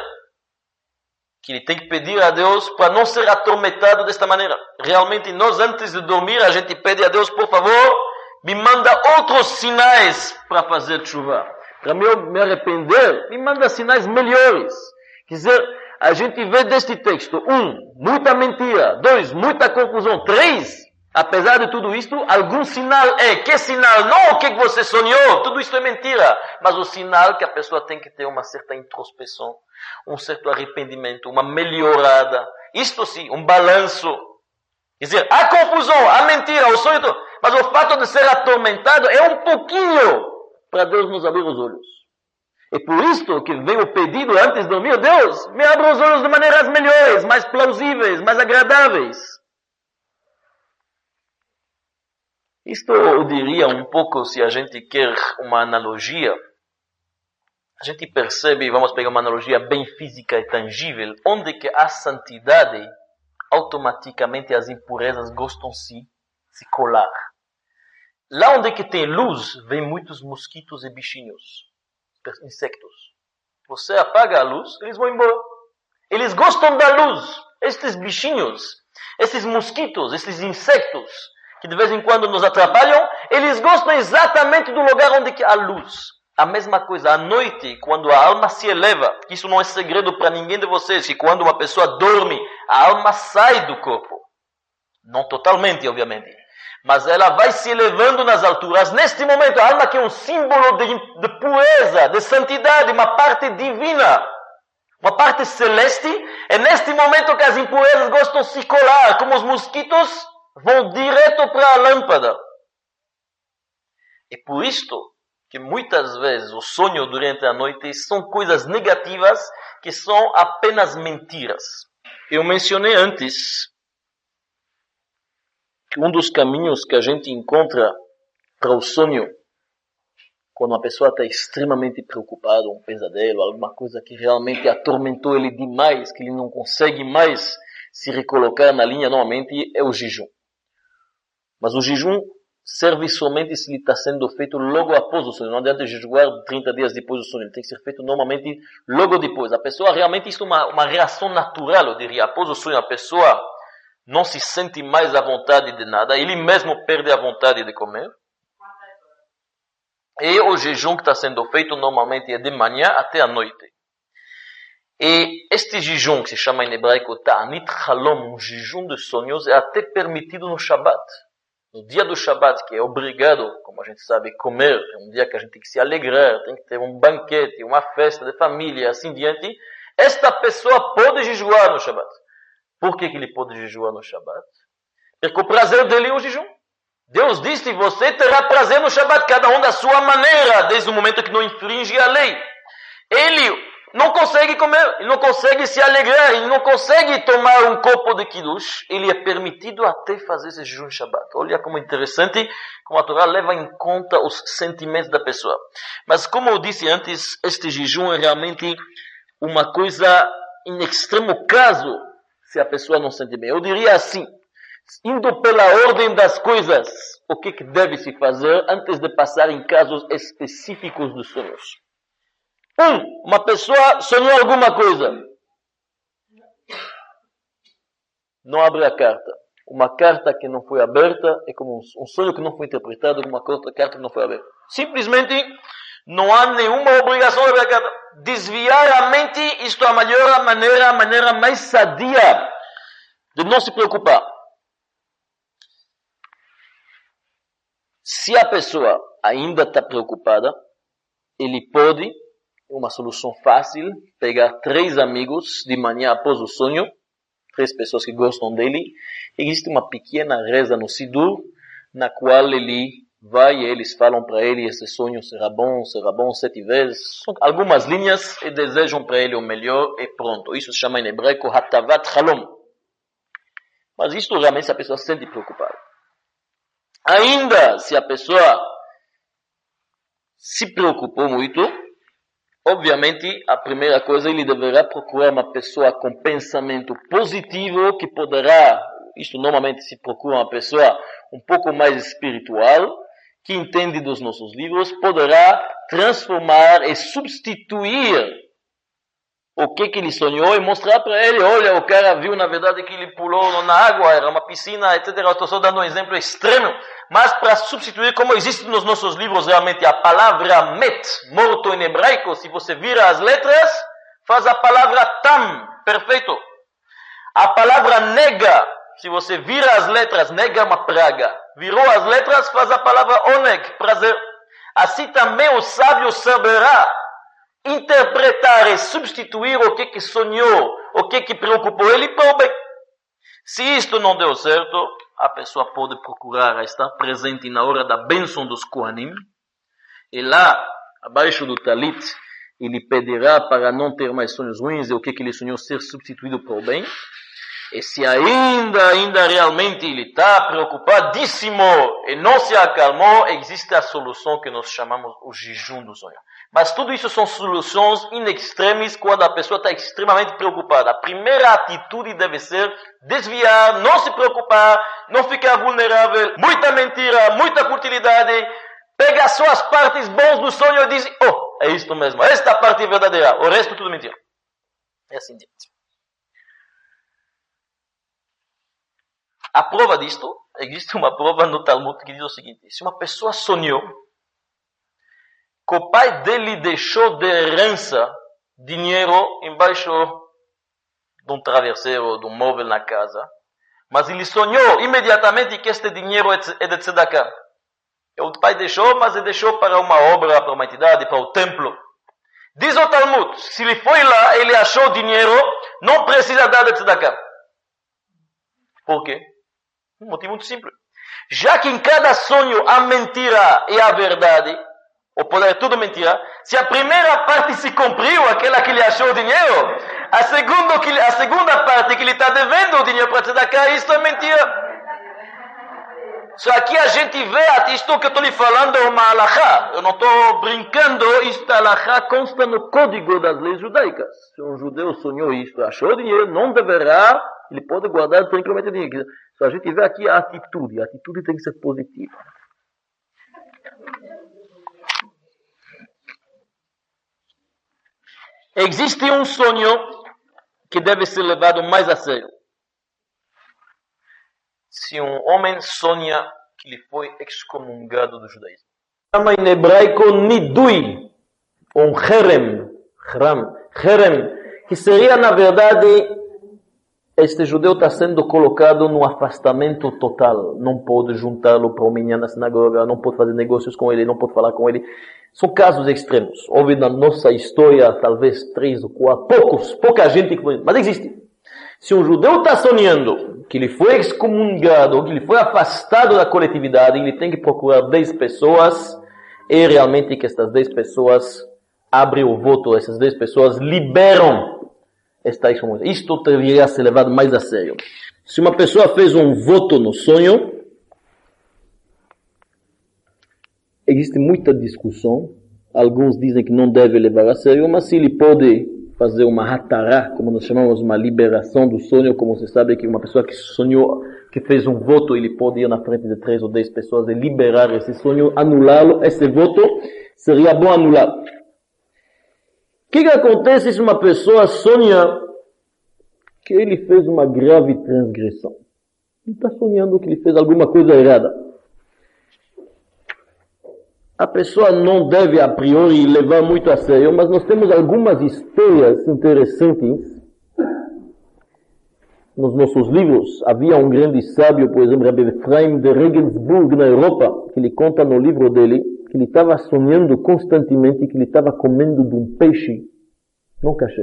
que ele tem que pedir a Deus para não ser atormentado desta maneira. Realmente nós antes de dormir a gente pede a Deus, por favor, me manda outros sinais para fazer chuva. Para me arrepender, me manda sinais melhores. Quer dizer, a gente vê deste texto, 1, muita mentira, 2, muita confusão, 3, apesar de tudo isto, algum sinal é. Que sinal? Não o que você sonhou, tudo isto é mentira. Mas o sinal que a pessoa tem que ter uma certa introspeção, um certo arrependimento, uma melhorada. Isto sim, um balanço. Quer dizer, a confusão, a mentira, o sonho, mas o fato de ser atormentado é um pouquinho para Deus nos abrir os olhos. É por isto que vem o pedido antes de dormir, Deus, me abra os olhos de maneiras melhores, mais plausíveis, mais agradáveis. Isto eu diria um pouco, se a gente quer uma analogia, a gente percebe, vamos pegar uma analogia bem física e tangível, onde que há santidade, automaticamente as impurezas gostam de se colar. Lá onde que tem luz, vem muitos mosquitos e bichinhos, insectos. Você apaga a luz, eles vão embora. Eles gostam da luz. Estes bichinhos, esses mosquitos, esses insectos, que de vez em quando nos atrapalham, eles gostam exatamente do lugar onde que há luz. A mesma coisa, à noite, quando a alma se eleva, que isso não é segredo para ninguém de vocês, que quando uma pessoa dorme, a alma sai do corpo. Não totalmente, obviamente. Mas ela vai se elevando nas alturas. Neste momento, a alma que é um símbolo de pureza, de santidade, uma parte divina, uma parte celeste, é neste momento que as impurezas gostam de se colar, como os mosquitos vão direto para a lâmpada. É por isto que muitas vezes o sonho durante a noite são coisas negativas que são apenas mentiras. Eu mencionei antes que um dos caminhos que a gente encontra para o sonho, quando uma pessoa está extremamente preocupada, um pesadelo, alguma coisa que realmente atormentou ele demais, que ele não consegue mais se recolocar na linha novamente, é o jejum. Mas o jejum serve somente se ele está sendo feito logo após o sonho. Não adianta jejuar 30 dias depois do sonho. Ele tem que ser feito normalmente logo depois. A pessoa realmente, isso é uma reação natural, eu diria. Após o sonho, a pessoa não se sente mais à vontade de nada. Ele mesmo perde a vontade de comer. E o jejum que está sendo feito normalmente é de manhã até a noite. E este jejum, que se chama em hebraico Ta'anit Halom, um jejum de sonhos, é até permitido no Shabbat. No dia do Shabbat, que é obrigado, como a gente sabe, comer, é um dia que a gente tem que se alegrar, tem que ter um banquete, uma festa de família, assim diante, esta pessoa pode jejuar no Shabbat. Por que ele pode jejuar no Shabbat? Porque o prazer dele é o jejum. Deus disse, você terá prazer no Shabbat, cada um da sua maneira, desde o momento que não infringe a lei. Ele, não consegue comer, ele não consegue se alegrar, ele não consegue tomar um copo de kiddush, ele é permitido até fazer esse jejum Shabbat. Olha como é interessante, como a Torá leva em conta os sentimentos da pessoa. Mas como eu disse antes, este jejum é realmente uma coisa em extremo caso, se a pessoa não sente bem. Eu diria assim, indo pela ordem das coisas, o que deve se fazer antes de passar em casos específicos dos sonhos. Uma pessoa sonhou alguma coisa. Não abre a carta. Uma carta que não foi aberta é como um sonho que não foi interpretado, uma carta que não foi aberta. Simplesmente não há nenhuma obrigação de abrir a carta. Desviar a mente, isto é a maneira mais sadia de não se preocupar. Se a pessoa ainda está preocupada, ele pode, uma solução fácil, pegar 3 amigos de manhã após o sonho, 3 pessoas que gostam dele. Existe uma pequena reza no Sidur, na qual ele vai e eles falam para ele, esse sonho será bom 7 vezes. São algumas linhas e desejam para ele o melhor e pronto. Isso se chama em hebraico Hatavat Halom. Mas isto realmente se a pessoa se sente preocupada. Ainda se a pessoa se preocupou muito, obviamente, a primeira coisa, ele deverá procurar uma pessoa com pensamento positivo, que poderá, isto normalmente se procura uma pessoa um pouco mais espiritual, que entende dos nossos livros, poderá transformar e substituir o que ele sonhou e mostrar para ele, olha, o cara viu na verdade que ele pulou na água, era uma piscina, etc. Eu estou só dando um exemplo extremo, mas para substituir, como existe nos nossos livros realmente a palavra met, morto em hebraico, se você vira as letras, faz a palavra tam, perfeito. A palavra nega, se você vira as letras, nega é uma praga, virou as letras, faz a palavra oneg, prazer. Assim também o sábio saberá interpretar e substituir o que sonhou, o que preocupou ele para o bem. Se isto não deu certo, a pessoa pode procurar estar presente na hora da bênção dos Kohanim, e lá, abaixo do talit, ele pedirá para não ter mais sonhos ruins e o que ele sonhou ser substituído para o bem. E se ainda realmente ele está preocupadíssimo e não se acalmou, existe a solução que nós chamamos o jejum do sonho. Mas tudo isso são soluções in extremis quando a pessoa está extremamente preocupada. A primeira atitude deve ser desviar, não se preocupar, não ficar vulnerável, muita mentira, muita futilidade. Pega só as partes boas do sonho e diz, é isto mesmo, esta parte é verdadeira, o resto tudo mentira. É assim diante. A prova disto, existe uma prova no Talmud que diz o seguinte, se uma pessoa sonhou que o pai dele deixou de herança dinheiro embaixo de um travesseiro, de um móvel na casa, mas ele sonhou imediatamente que este dinheiro é de tzedakah. O pai deixou, mas ele deixou para uma obra, para uma entidade, para o templo. Diz o Talmud, se ele foi lá, ele achou dinheiro, não precisa dar de tzedakah. Por quê? Um motivo muito simples. Já que em cada sonho há mentira e a verdade, ou pode ser tudo mentira, se a primeira parte se cumpriu, aquela que ele achou o dinheiro, a segunda parte que ele está devendo o dinheiro para tzedakah, isso é mentira. Só aqui a gente vê, isto que eu estou lhe falando é uma alahá, eu não estou brincando, esta alahá consta no código das leis judaicas. Se um judeu sonhou isto, achou dinheiro, não deverá, ele pode guardar tranquilamente o dinheiro. Só a gente vê aqui a atitude tem que ser positiva. Existe um sonho que deve ser levado mais a sério. Se um homem sonha que ele foi excomungado do judaísmo, chama em hebraico nidui, um herem, que seria na verdade, este judeu está sendo colocado num afastamento total, não pode juntá-lo para o minyan na sinagoga, não pode fazer negócios com ele, não pode falar com ele. São casos extremos. Houve na nossa história, talvez 3 ou 4, pouca gente que foi, mas existe. Se um judeu está sonhando que ele foi excomungado, ou que ele foi afastado da coletividade, ele tem que procurar 10 pessoas, e realmente que estas 10 pessoas abre o voto, essas 10 pessoas liberam esta excomunhão. Isto deveria ser levado mais a sério. Se uma pessoa fez um voto no sonho, existe muita discussão. Alguns dizem que não deve levar a sério, mas se ele pode fazer uma hatará, como nós chamamos, uma liberação do sonho, como você sabe que uma pessoa que sonhou, que fez um voto, ele pode ir na frente de 3 ou 10 pessoas e liberar esse sonho, anulá-lo, esse voto, seria bom anular. O que acontece se uma pessoa sonha que ele fez uma grave transgressão? Ele está sonhando que ele fez alguma coisa errada. A pessoa não deve a priori levar muito a sério, mas nós temos algumas histórias interessantes nos nossos livros. Havia um grande sábio, por exemplo, Rabbi Efraim de Regensburg, na Europa, que ele conta no livro dele, que ele estava sonhando constantemente que ele estava comendo de um peixe não kasher.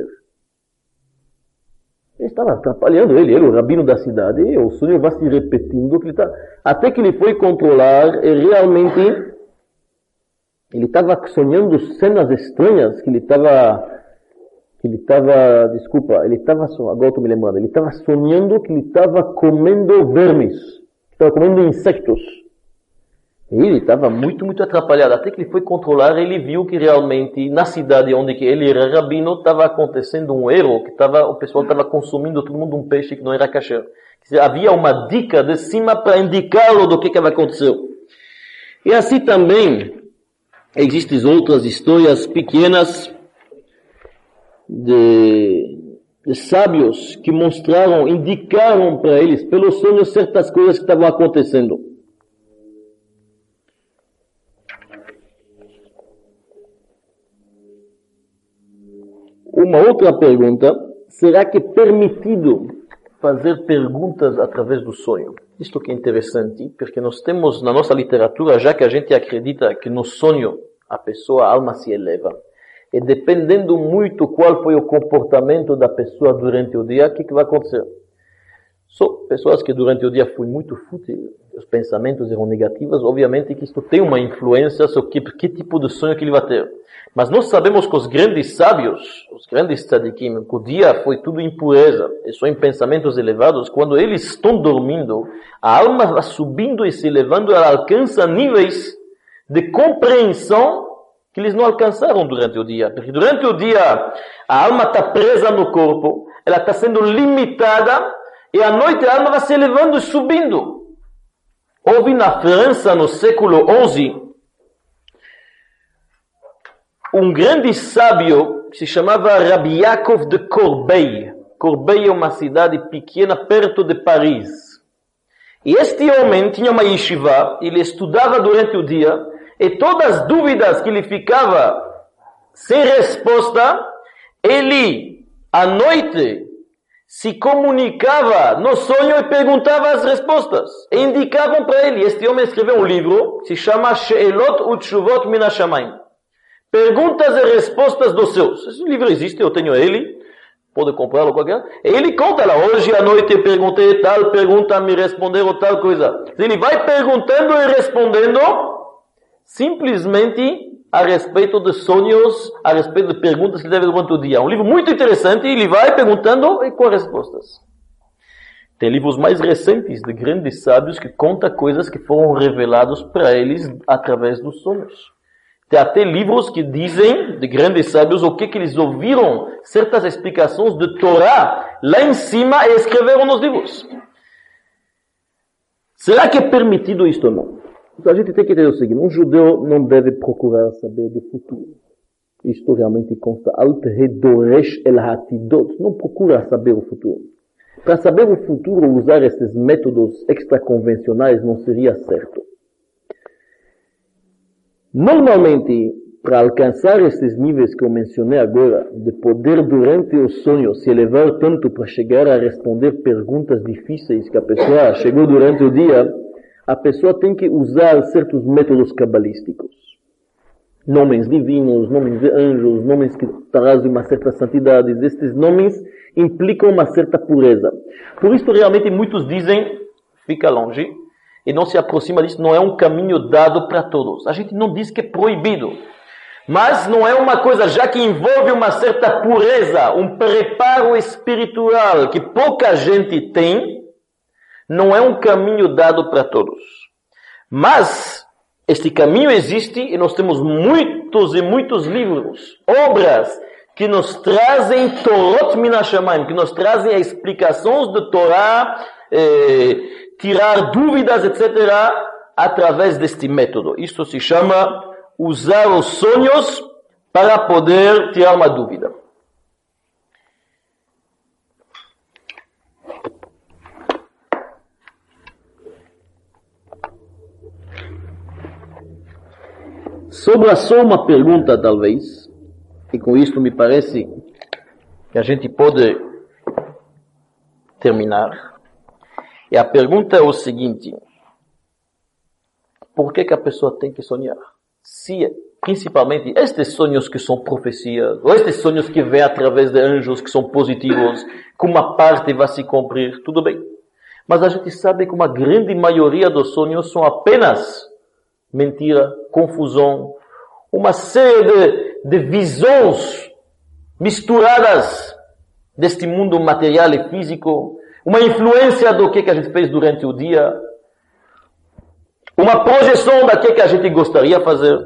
Ele estava atrapalhando ele era o rabino da cidade, e o sonho vai se repetindo, até que ele foi controlar, e realmente ele estava sonhando cenas estranhas, agora estou me lembrando, ele estava sonhando que ele estava comendo vermes, estava comendo insectos. E ele estava muito, muito atrapalhado. Até que ele foi controlar, ele viu que realmente, na cidade onde ele era rabino, estava acontecendo um erro, o pessoal estava consumindo todo mundo um peixe que não era kasher. Havia uma dica de cima para indicá-lo do que aconteceu. E assim também, existem outras histórias pequenas de sábios que indicaram para eles, pelos sonhos, certas coisas que estavam acontecendo. Uma outra pergunta, será que é permitido fazer perguntas através do sonho? Isto que é interessante, porque nós temos na nossa literatura, já que a gente acredita que no sonho a alma se eleva, e dependendo muito qual foi o comportamento da pessoa durante o dia, o que vai acontecer? Pessoas que durante o dia foi muito fútil, os pensamentos eram negativos, obviamente que isto tem uma influência sobre que tipo de sonho que ele vai ter. Mas nós sabemos que os grandes sábios, os grandes tzadikim, que o dia foi tudo impureza, e só em pensamentos elevados, quando eles estão dormindo, a alma vai subindo e se elevando, ela alcança níveis de compreensão que eles não alcançaram durante o dia. Porque durante o dia, a alma está presa no corpo, ela está sendo limitada, e à noite a alma vai se elevando e subindo. Houve na França, no século XI, um grande sábio que se chamava Rabbi Yaakov de Corbeil. Corbeil é uma cidade pequena perto de Paris. E este homem tinha uma yeshiva, ele estudava durante o dia, e todas as dúvidas que ele ficava sem resposta, ele, à noite, se comunicava no sonho e perguntava as respostas. E indicavam para ele. Este homem escreveu um livro, que se chama She'elot u'Tshuvot min HaShamayim. Perguntas e respostas dos céus. Esse livro existe, eu tenho ele. Pode comprá-lo qualquer. E ele conta lá, hoje à noite eu perguntei tal pergunta, me responderam tal coisa. Ele vai perguntando e respondendo, simplesmente a respeito de sonhos, a respeito de perguntas que ele deve durante o dia. Um livro muito interessante, ele vai perguntando e com respostas. Tem livros mais recentes de grandes sábios que contam coisas que foram reveladas para eles através dos sonhos. Tem até livros que dizem, de grandes sábios, o que eles ouviram, certas explicações de Torá lá em cima e escreveram nos livros. Será que é permitido isto ou não? Então a gente tem que entender o seguinte, um judeu não deve procurar saber do futuro. Isto realmente consta, Al-Tehedoresh el-Hatidot, não procura saber o futuro. Para saber o futuro, usar esses métodos extraconvencionais não seria certo. Normalmente, para alcançar esses níveis que eu mencionei agora, de poder durante o sonho se elevar tanto para chegar a responder perguntas difíceis que a pessoa chegou durante o dia, a pessoa tem que usar certos métodos cabalísticos. Nomes divinos, nomes de anjos, nomes que trazem uma certa santidade. Estes nomes implicam uma certa pureza. Por isso, realmente, muitos dizem, fica longe, e não se aproxima disso, não é um caminho dado para todos. A gente não diz que é proibido. Mas não é uma coisa já que envolve uma certa pureza, um preparo espiritual que pouca gente tem, não é um caminho dado para todos. Mas este caminho existe e nós temos muitos e muitos livros, obras que nos trazem Torot min hashamayim, que nos trazem explicações de Torá, tirar dúvidas, etc., através deste método. Isto se chama usar os sonhos para poder tirar uma dúvida. Sobra só uma pergunta, talvez, e com isto me parece que a gente pode terminar. E a pergunta é o seguinte: por que a pessoa tem que sonhar? Se, principalmente, estes sonhos que são profecias, ou estes sonhos que vêm através de anjos que são positivos, que uma parte vai se cumprir, tudo bem. Mas a gente sabe que uma grande maioria dos sonhos são apenas mentira, confusão, uma série de visões misturadas deste mundo material e físico, uma influência do que a gente fez durante o dia, uma projeção daquilo que a gente gostaria de fazer.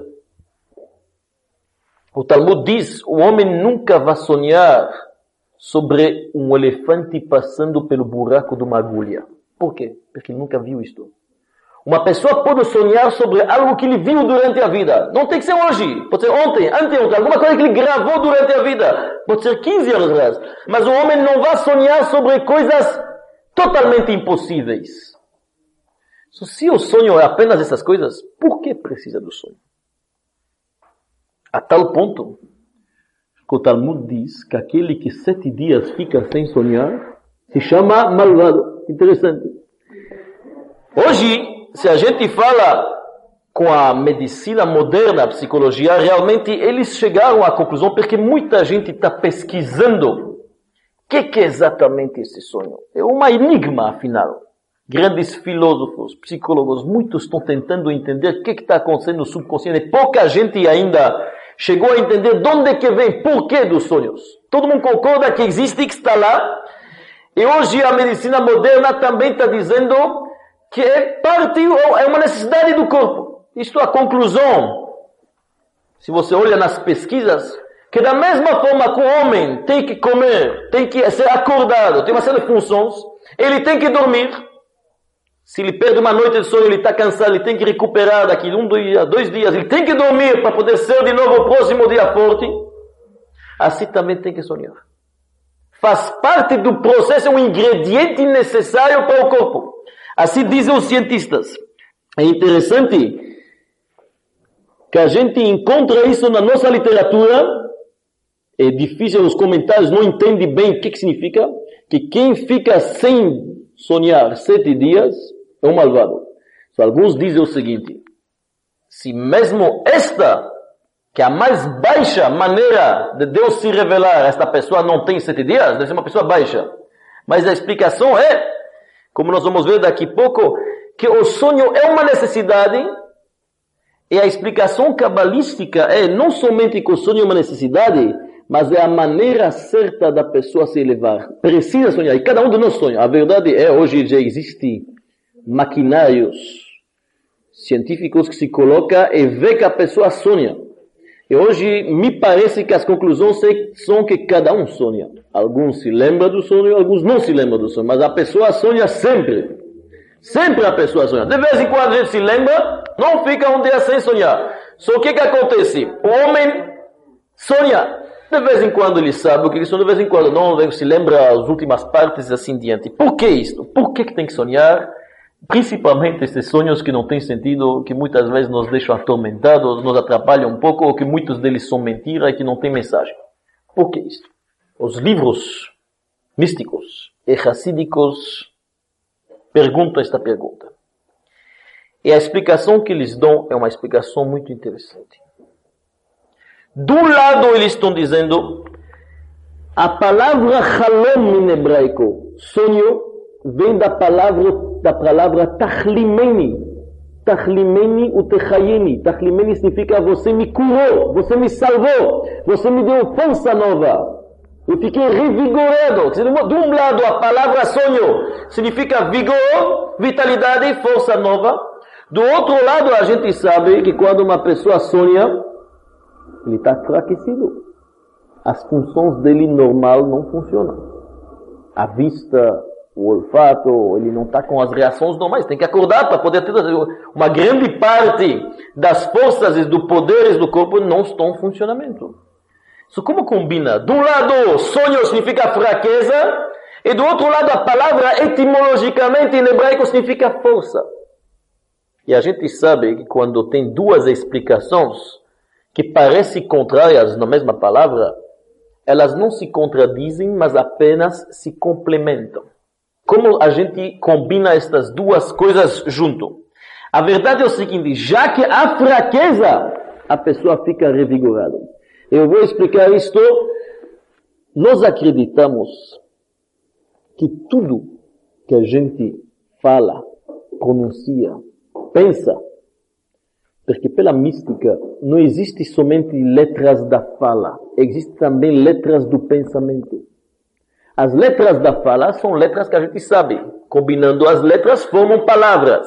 O Talmud diz, o homem nunca vai sonhar sobre um elefante passando pelo buraco de uma agulha. Por quê? Porque ele nunca viu isto. Uma pessoa pode sonhar sobre algo que ele viu durante a vida. Não tem que ser hoje. Pode ser ontem, anteontem. Alguma coisa que ele gravou durante a vida. Pode ser 15 anos atrás. Mas o homem não vai sonhar sobre coisas totalmente impossíveis. Se o sonho é apenas essas coisas, por que precisa do sonho? A tal ponto que o Talmud diz que aquele que 7 dias fica sem sonhar se chama malvado. Interessante. Hoje, se a gente fala com a medicina moderna, a psicologia, realmente eles chegaram à conclusão, porque muita gente está pesquisando o que é exatamente esse sonho. É um enigma, afinal. Grandes filósofos, psicólogos, muitos estão tentando entender o que está acontecendo no subconsciente. Pouca gente ainda chegou a entender de onde que vem, por que dos sonhos. Todo mundo concorda que existe, que está lá. E hoje a medicina moderna também está dizendo que é uma necessidade do corpo. Isto é a conclusão. Se você olha nas pesquisas, que da mesma forma que o homem tem que comer, tem que ser acordado, tem uma série de funções, ele tem que dormir. Se ele perde uma noite de sono, ele está cansado, ele tem que recuperar daqui 1, 2 dias, ele tem que dormir para poder ser de novo o próximo dia forte. Assim também tem que sonhar. Faz parte do processo, é um ingrediente necessário para o corpo. Assim dizem os cientistas. É interessante que a gente encontra isso na nossa literatura. É difícil, os comentários não entendem bem o que significa. Que quem fica sem sonhar 7 dias é um malvado. Alguns dizem o seguinte: se mesmo esta, que é a mais baixa maneira de Deus se revelar, esta pessoa não tem 7 dias, deve ser uma pessoa baixa. Mas a explicação é, como nós vamos ver daqui a pouco, que o sonho é uma necessidade, e a explicação cabalística é não somente que o sonho é uma necessidade, mas é a maneira certa da pessoa se elevar. Precisa sonhar, e cada um de nós sonha. A verdade é, hoje já existe maquinários científicos que se colocam e vê que a pessoa sonha. E hoje me parece que as conclusões são que cada um sonha. Alguns se lembram do sonho, alguns não se lembram do sonho. Mas a pessoa sonha sempre. Sempre a pessoa sonha. De vez em quando a gente se lembra, não fica um dia sem sonhar. Só que acontece? O homem sonha. De vez em quando ele sabe o que ele sonha, de vez em quando não se lembra as últimas partes e assim diante. Por que isto? Por que tem que sonhar? Principalmente esses sonhos que não têm sentido, que muitas vezes nos deixam atormentados, nos atrapalham um pouco, ou que muitos deles são mentira e que não têm mensagem. Por que isto? Os livros místicos e racídicos perguntam esta pergunta. E a explicação que eles dão é uma explicação muito interessante. Do lado eles estão dizendo, a palavra halom em hebraico, sonho, vem da palavra tachlimeni, Tahlimeni utechayeni. Tahlimeni significa você me curou, você me salvou, você me deu força nova. Eu fiquei revigorado. De um lado, a palavra sonho significa vigor, vitalidade e força nova. Do outro lado, a gente sabe que quando uma pessoa sonha, ele está enfraquecido. As funções dele normal não funcionam. A vista, o olfato, ele não está com as reações normais. Tem que acordar para poder ter uma grande parte das forças e dos poderes do corpo não estão em funcionamento. Isso como combina? De um lado, sonho significa fraqueza, e do outro lado, a palavra etimologicamente em hebraico significa força. E a gente sabe que quando tem duas explicações que parecem contrárias na mesma palavra, elas não se contradizem, mas apenas se complementam. Como a gente combina estas duas coisas junto? A verdade é o seguinte, já que há fraqueza, a pessoa fica revigorada. Eu vou explicar isto. Nós acreditamos que tudo que a gente fala, pronuncia, pensa, porque pela mística não existe somente letras da fala, existem também letras do pensamento. As letras da fala são letras que a gente sabe, combinando as letras formam palavras.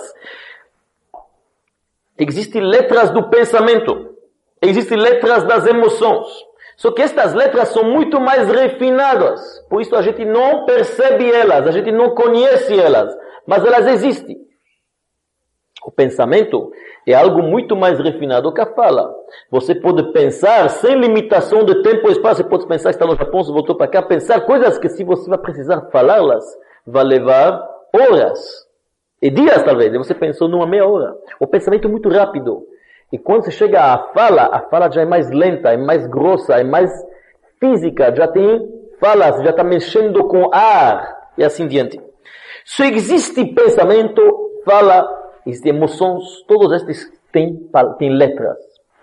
Existem letras do pensamento. Existem letras das emoções. Só que estas letras são muito mais refinadas. Por isso a gente não percebe elas, a gente não conhece elas. Mas elas existem. O pensamento é algo muito mais refinado que a fala. Você pode pensar sem limitação de tempo e espaço. Você pode pensar que está no Japão, você voltou para cá. Pensar coisas que se você vai precisar falá-las, vai levar horas. E dias talvez. E você pensou numa meia hora. O pensamento é muito rápido. E quando você chega à fala, a fala já é mais lenta, é mais grossa, é mais física, já tem falas, já está mexendo com ar, e assim diante. Se existe pensamento, fala, existem emoções, todos estes têm letras.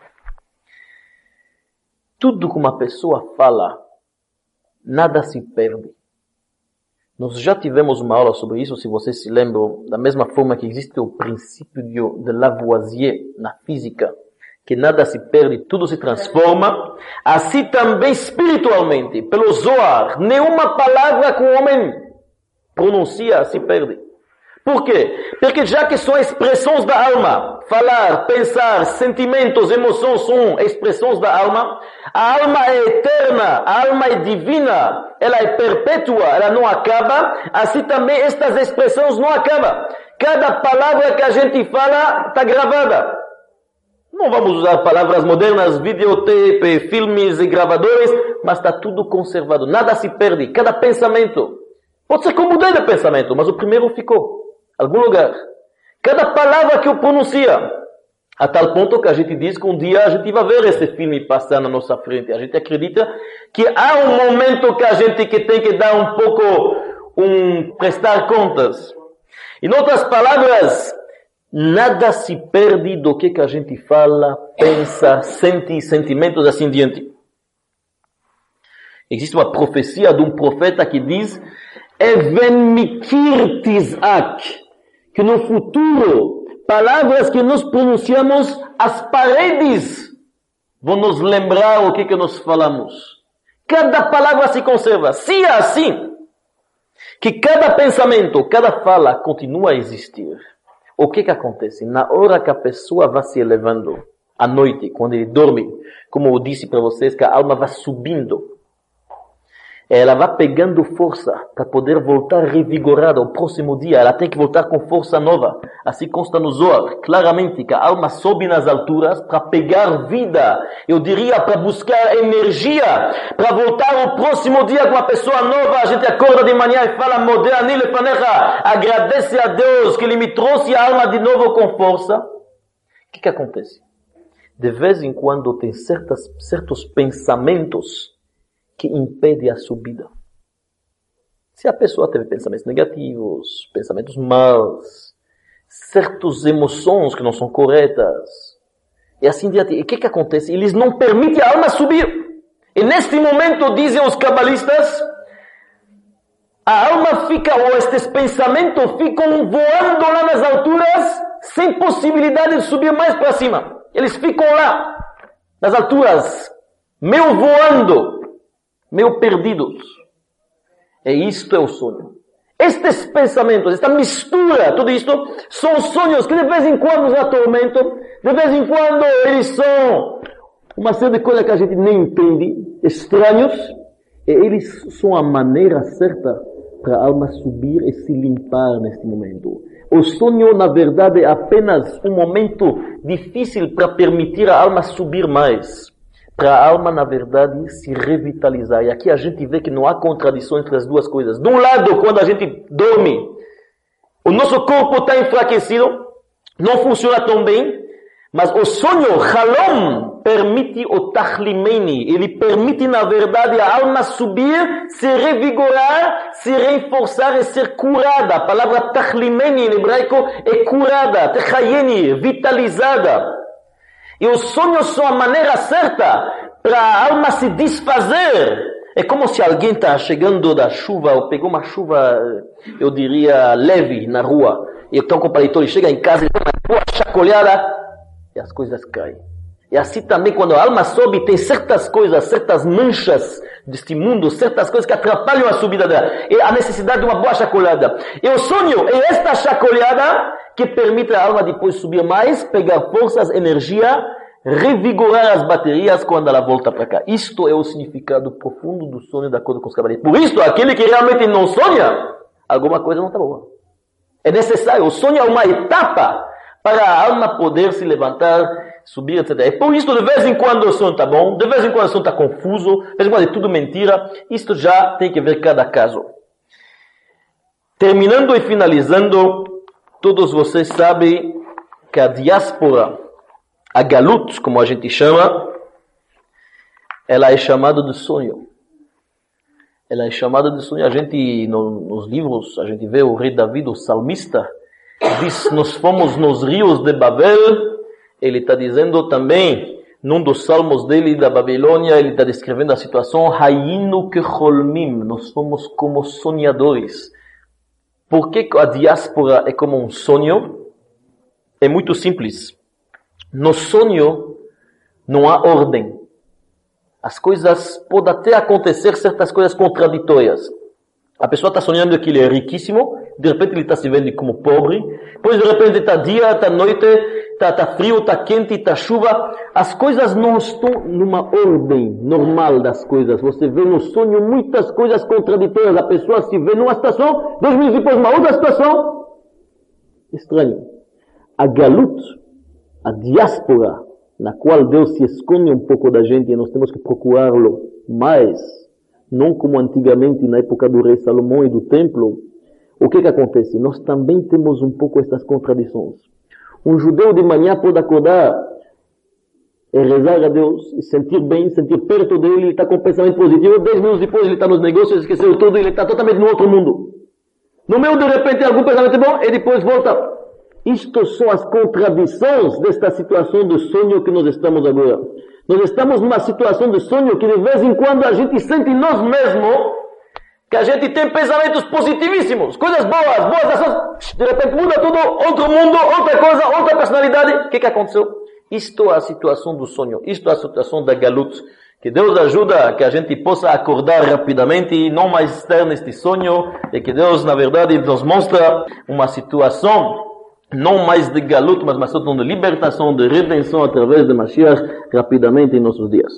Tudo que uma pessoa fala, nada se perde. Nós já tivemos uma aula sobre isso, se vocês se lembram, da mesma forma que existe o princípio de Lavoisier na física, que nada se perde, tudo se transforma, assim também espiritualmente, pelo Zohar, nenhuma palavra que o homem pronuncia se perde. Por quê? Porque já que são expressões da alma, falar, pensar, sentimentos, emoções são expressões da alma, a alma é eterna, a alma é divina, ela é perpétua, ela não acaba, assim também estas expressões não acabam. Cada palavra que a gente fala está gravada. Não vamos usar palavras modernas, videotape, filmes e gravadores, mas está tudo conservado, nada se perde, cada pensamento. Pode ser que eu mudei de pensamento, mas o primeiro ficou. Algum lugar. Cada palavra que eu pronuncia. A tal ponto que a gente diz que um dia a gente vai ver esse filme passar na nossa frente. A gente acredita que há um momento que a gente tem que dar um pouco, prestar contas. Em outras palavras, nada se perde do que a gente fala, pensa, sente, sentimentos, assim diante. Existe uma profecia de um profeta que diz Even mikir tizak, que no futuro, palavras que nós pronunciamos, as paredes vão nos lembrar o que nós falamos. Cada palavra se conserva. Se é assim, que cada pensamento, cada fala continua a existir, o que acontece? Na hora que a pessoa vai se elevando, à noite, quando ele dorme, como eu disse para vocês, que a alma vai subindo, ela vai pegando força para poder voltar revigorada ao próximo dia. Ela tem que voltar com força nova. Assim consta no Zohar, claramente, que a alma sobe nas alturas para pegar vida. Eu diria para buscar energia, para voltar ao próximo dia com uma pessoa nova. A gente acorda de manhã e fala, Modeh ani lefanecha, agradece a Deus que Ele me trouxe a alma de novo com força. O que acontece? De vez em quando tem certos pensamentos que impede a subida. Se a pessoa teve pensamentos negativos, pensamentos maus, certas emoções que não são corretas, e assim diante, e o que acontece? Eles não permitem a alma subir. E neste momento, dizem os cabalistas, a alma fica, ou estes pensamentos ficam voando lá nas alturas, sem possibilidade de subir mais para cima. Eles ficam lá, nas alturas, meio voando, meio perdidos. E isto é o sonho. Estes pensamentos, esta mistura, tudo isto, são sonhos que de vez em quando nos atormentam, de vez em quando eles são uma série de coisas que a gente nem entende, estranhos, e eles são a maneira certa para a alma subir e se limpar neste momento. O sonho, na verdade, é apenas um momento difícil para permitir a alma subir mais. Para a alma, na verdade, se revitalizar. E aqui a gente vê que não há contradição entre as duas coisas. De um lado, quando a gente dorme, o nosso corpo está enfraquecido, não funciona tão bem, mas o sonho, Halom, permite o Tachlimeni. Ele permite, na verdade, a alma subir, se revigorar, se reforçar e ser curada. A palavra Tachlimeni em hebraico é curada, Techayeni, vitalizada. E os sonhos são a maneira certa para a alma se desfazer. É como se alguém está chegando da chuva, ou pegou uma chuva, eu diria, leve na rua, e estão com o paletó, e chega em casa, e dá uma boa chacoalhada, e as coisas caem. E assim também, quando a alma sobe, tem certas coisas, certas manchas deste mundo, certas coisas que atrapalham a subida dela. E a necessidade de uma boa chacoalhada. E o sonho é esta chacoalhada que permite a alma depois subir mais, pegar forças, energia, revigorar as baterias quando ela volta para cá. Isto é o significado profundo do sonho de acordo com os cabalistas. Por isso, aquele que realmente não sonha, alguma coisa não está boa. É necessário. O sonho é uma etapa para a alma poder se levantar, subir, etc. E por isso, de vez em quando o sonho está bom, de vez em quando o sonho está confuso, de vez em quando é tudo mentira. Isto já tem que ver cada caso. Terminando e finalizando, todos vocês sabem que a diáspora, a galut, como a gente chama, ela é chamada de sonho. Ela é chamada de sonho. A gente, nos livros, a gente vê o rei Davi, o salmista, diz, nós fomos nos rios de Babel. Ele está dizendo também, num dos salmos dele da Babilônia, ele está descrevendo a situação, Hayinu kecholmim, nós fomos como sonhadores. Por que a diáspora é como um sonho? É muito simples. No sonho não há ordem. As coisas podem até acontecer, certas coisas contraditórias. A pessoa está sonhando que ele é riquíssimo, de repente ele está se vendo como pobre, depois de repente está dia, está noite, está frio, está quente, está chuva. As coisas não estão numa ordem normal das coisas. Você vê no sonho muitas coisas contraditórias. A pessoa se vê numa situação, 2 minutos depois uma outra situação. Estranho. A galut, a diáspora, na qual Deus se esconde um pouco da gente e nós temos que procurá-lo mais, não como antigamente na época do rei Salomão e do templo. O que acontece? Nós também temos um pouco estas contradições. Um judeu de manhã pode acordar e rezar a Deus e sentir bem, sentir perto dele, ele está com pensamento positivo, 10 minutos depois ele está nos negócios, esqueceu tudo, ele está totalmente no outro mundo. No meio de repente algum pensamento bom e depois volta. Isto são as contradições desta situação de sonho que nós estamos agora. Nós estamos numa situação de sonho que de vez em quando a gente sente em nós mesmos que a gente tem pensamentos positivíssimos, coisas boas ações, de repente muda tudo, outro mundo, outra coisa, outra personalidade. O que aconteceu? Isto é a situação do sonho, isto é a situação da galut. Que Deus ajuda que a gente possa acordar rapidamente e não mais estar neste sonho, e que Deus, na verdade, nos mostra uma situação não mais de galut, mas uma situação de libertação, de redenção através de Mashiach rapidamente em nossos dias.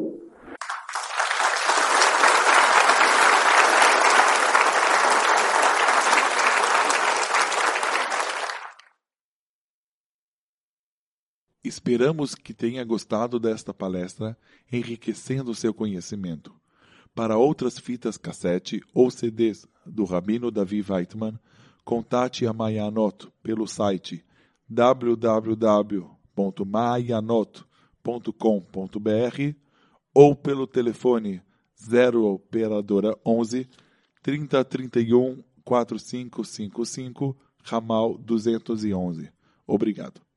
Esperamos que tenha gostado desta palestra, enriquecendo seu conhecimento. Para outras fitas cassete ou CDs do Rabino Davi Weitman, contate a Maayanot pelo site www.maayanot.com.br ou pelo telefone 0 operadora 11 3031 4555 ramal 211. Obrigado.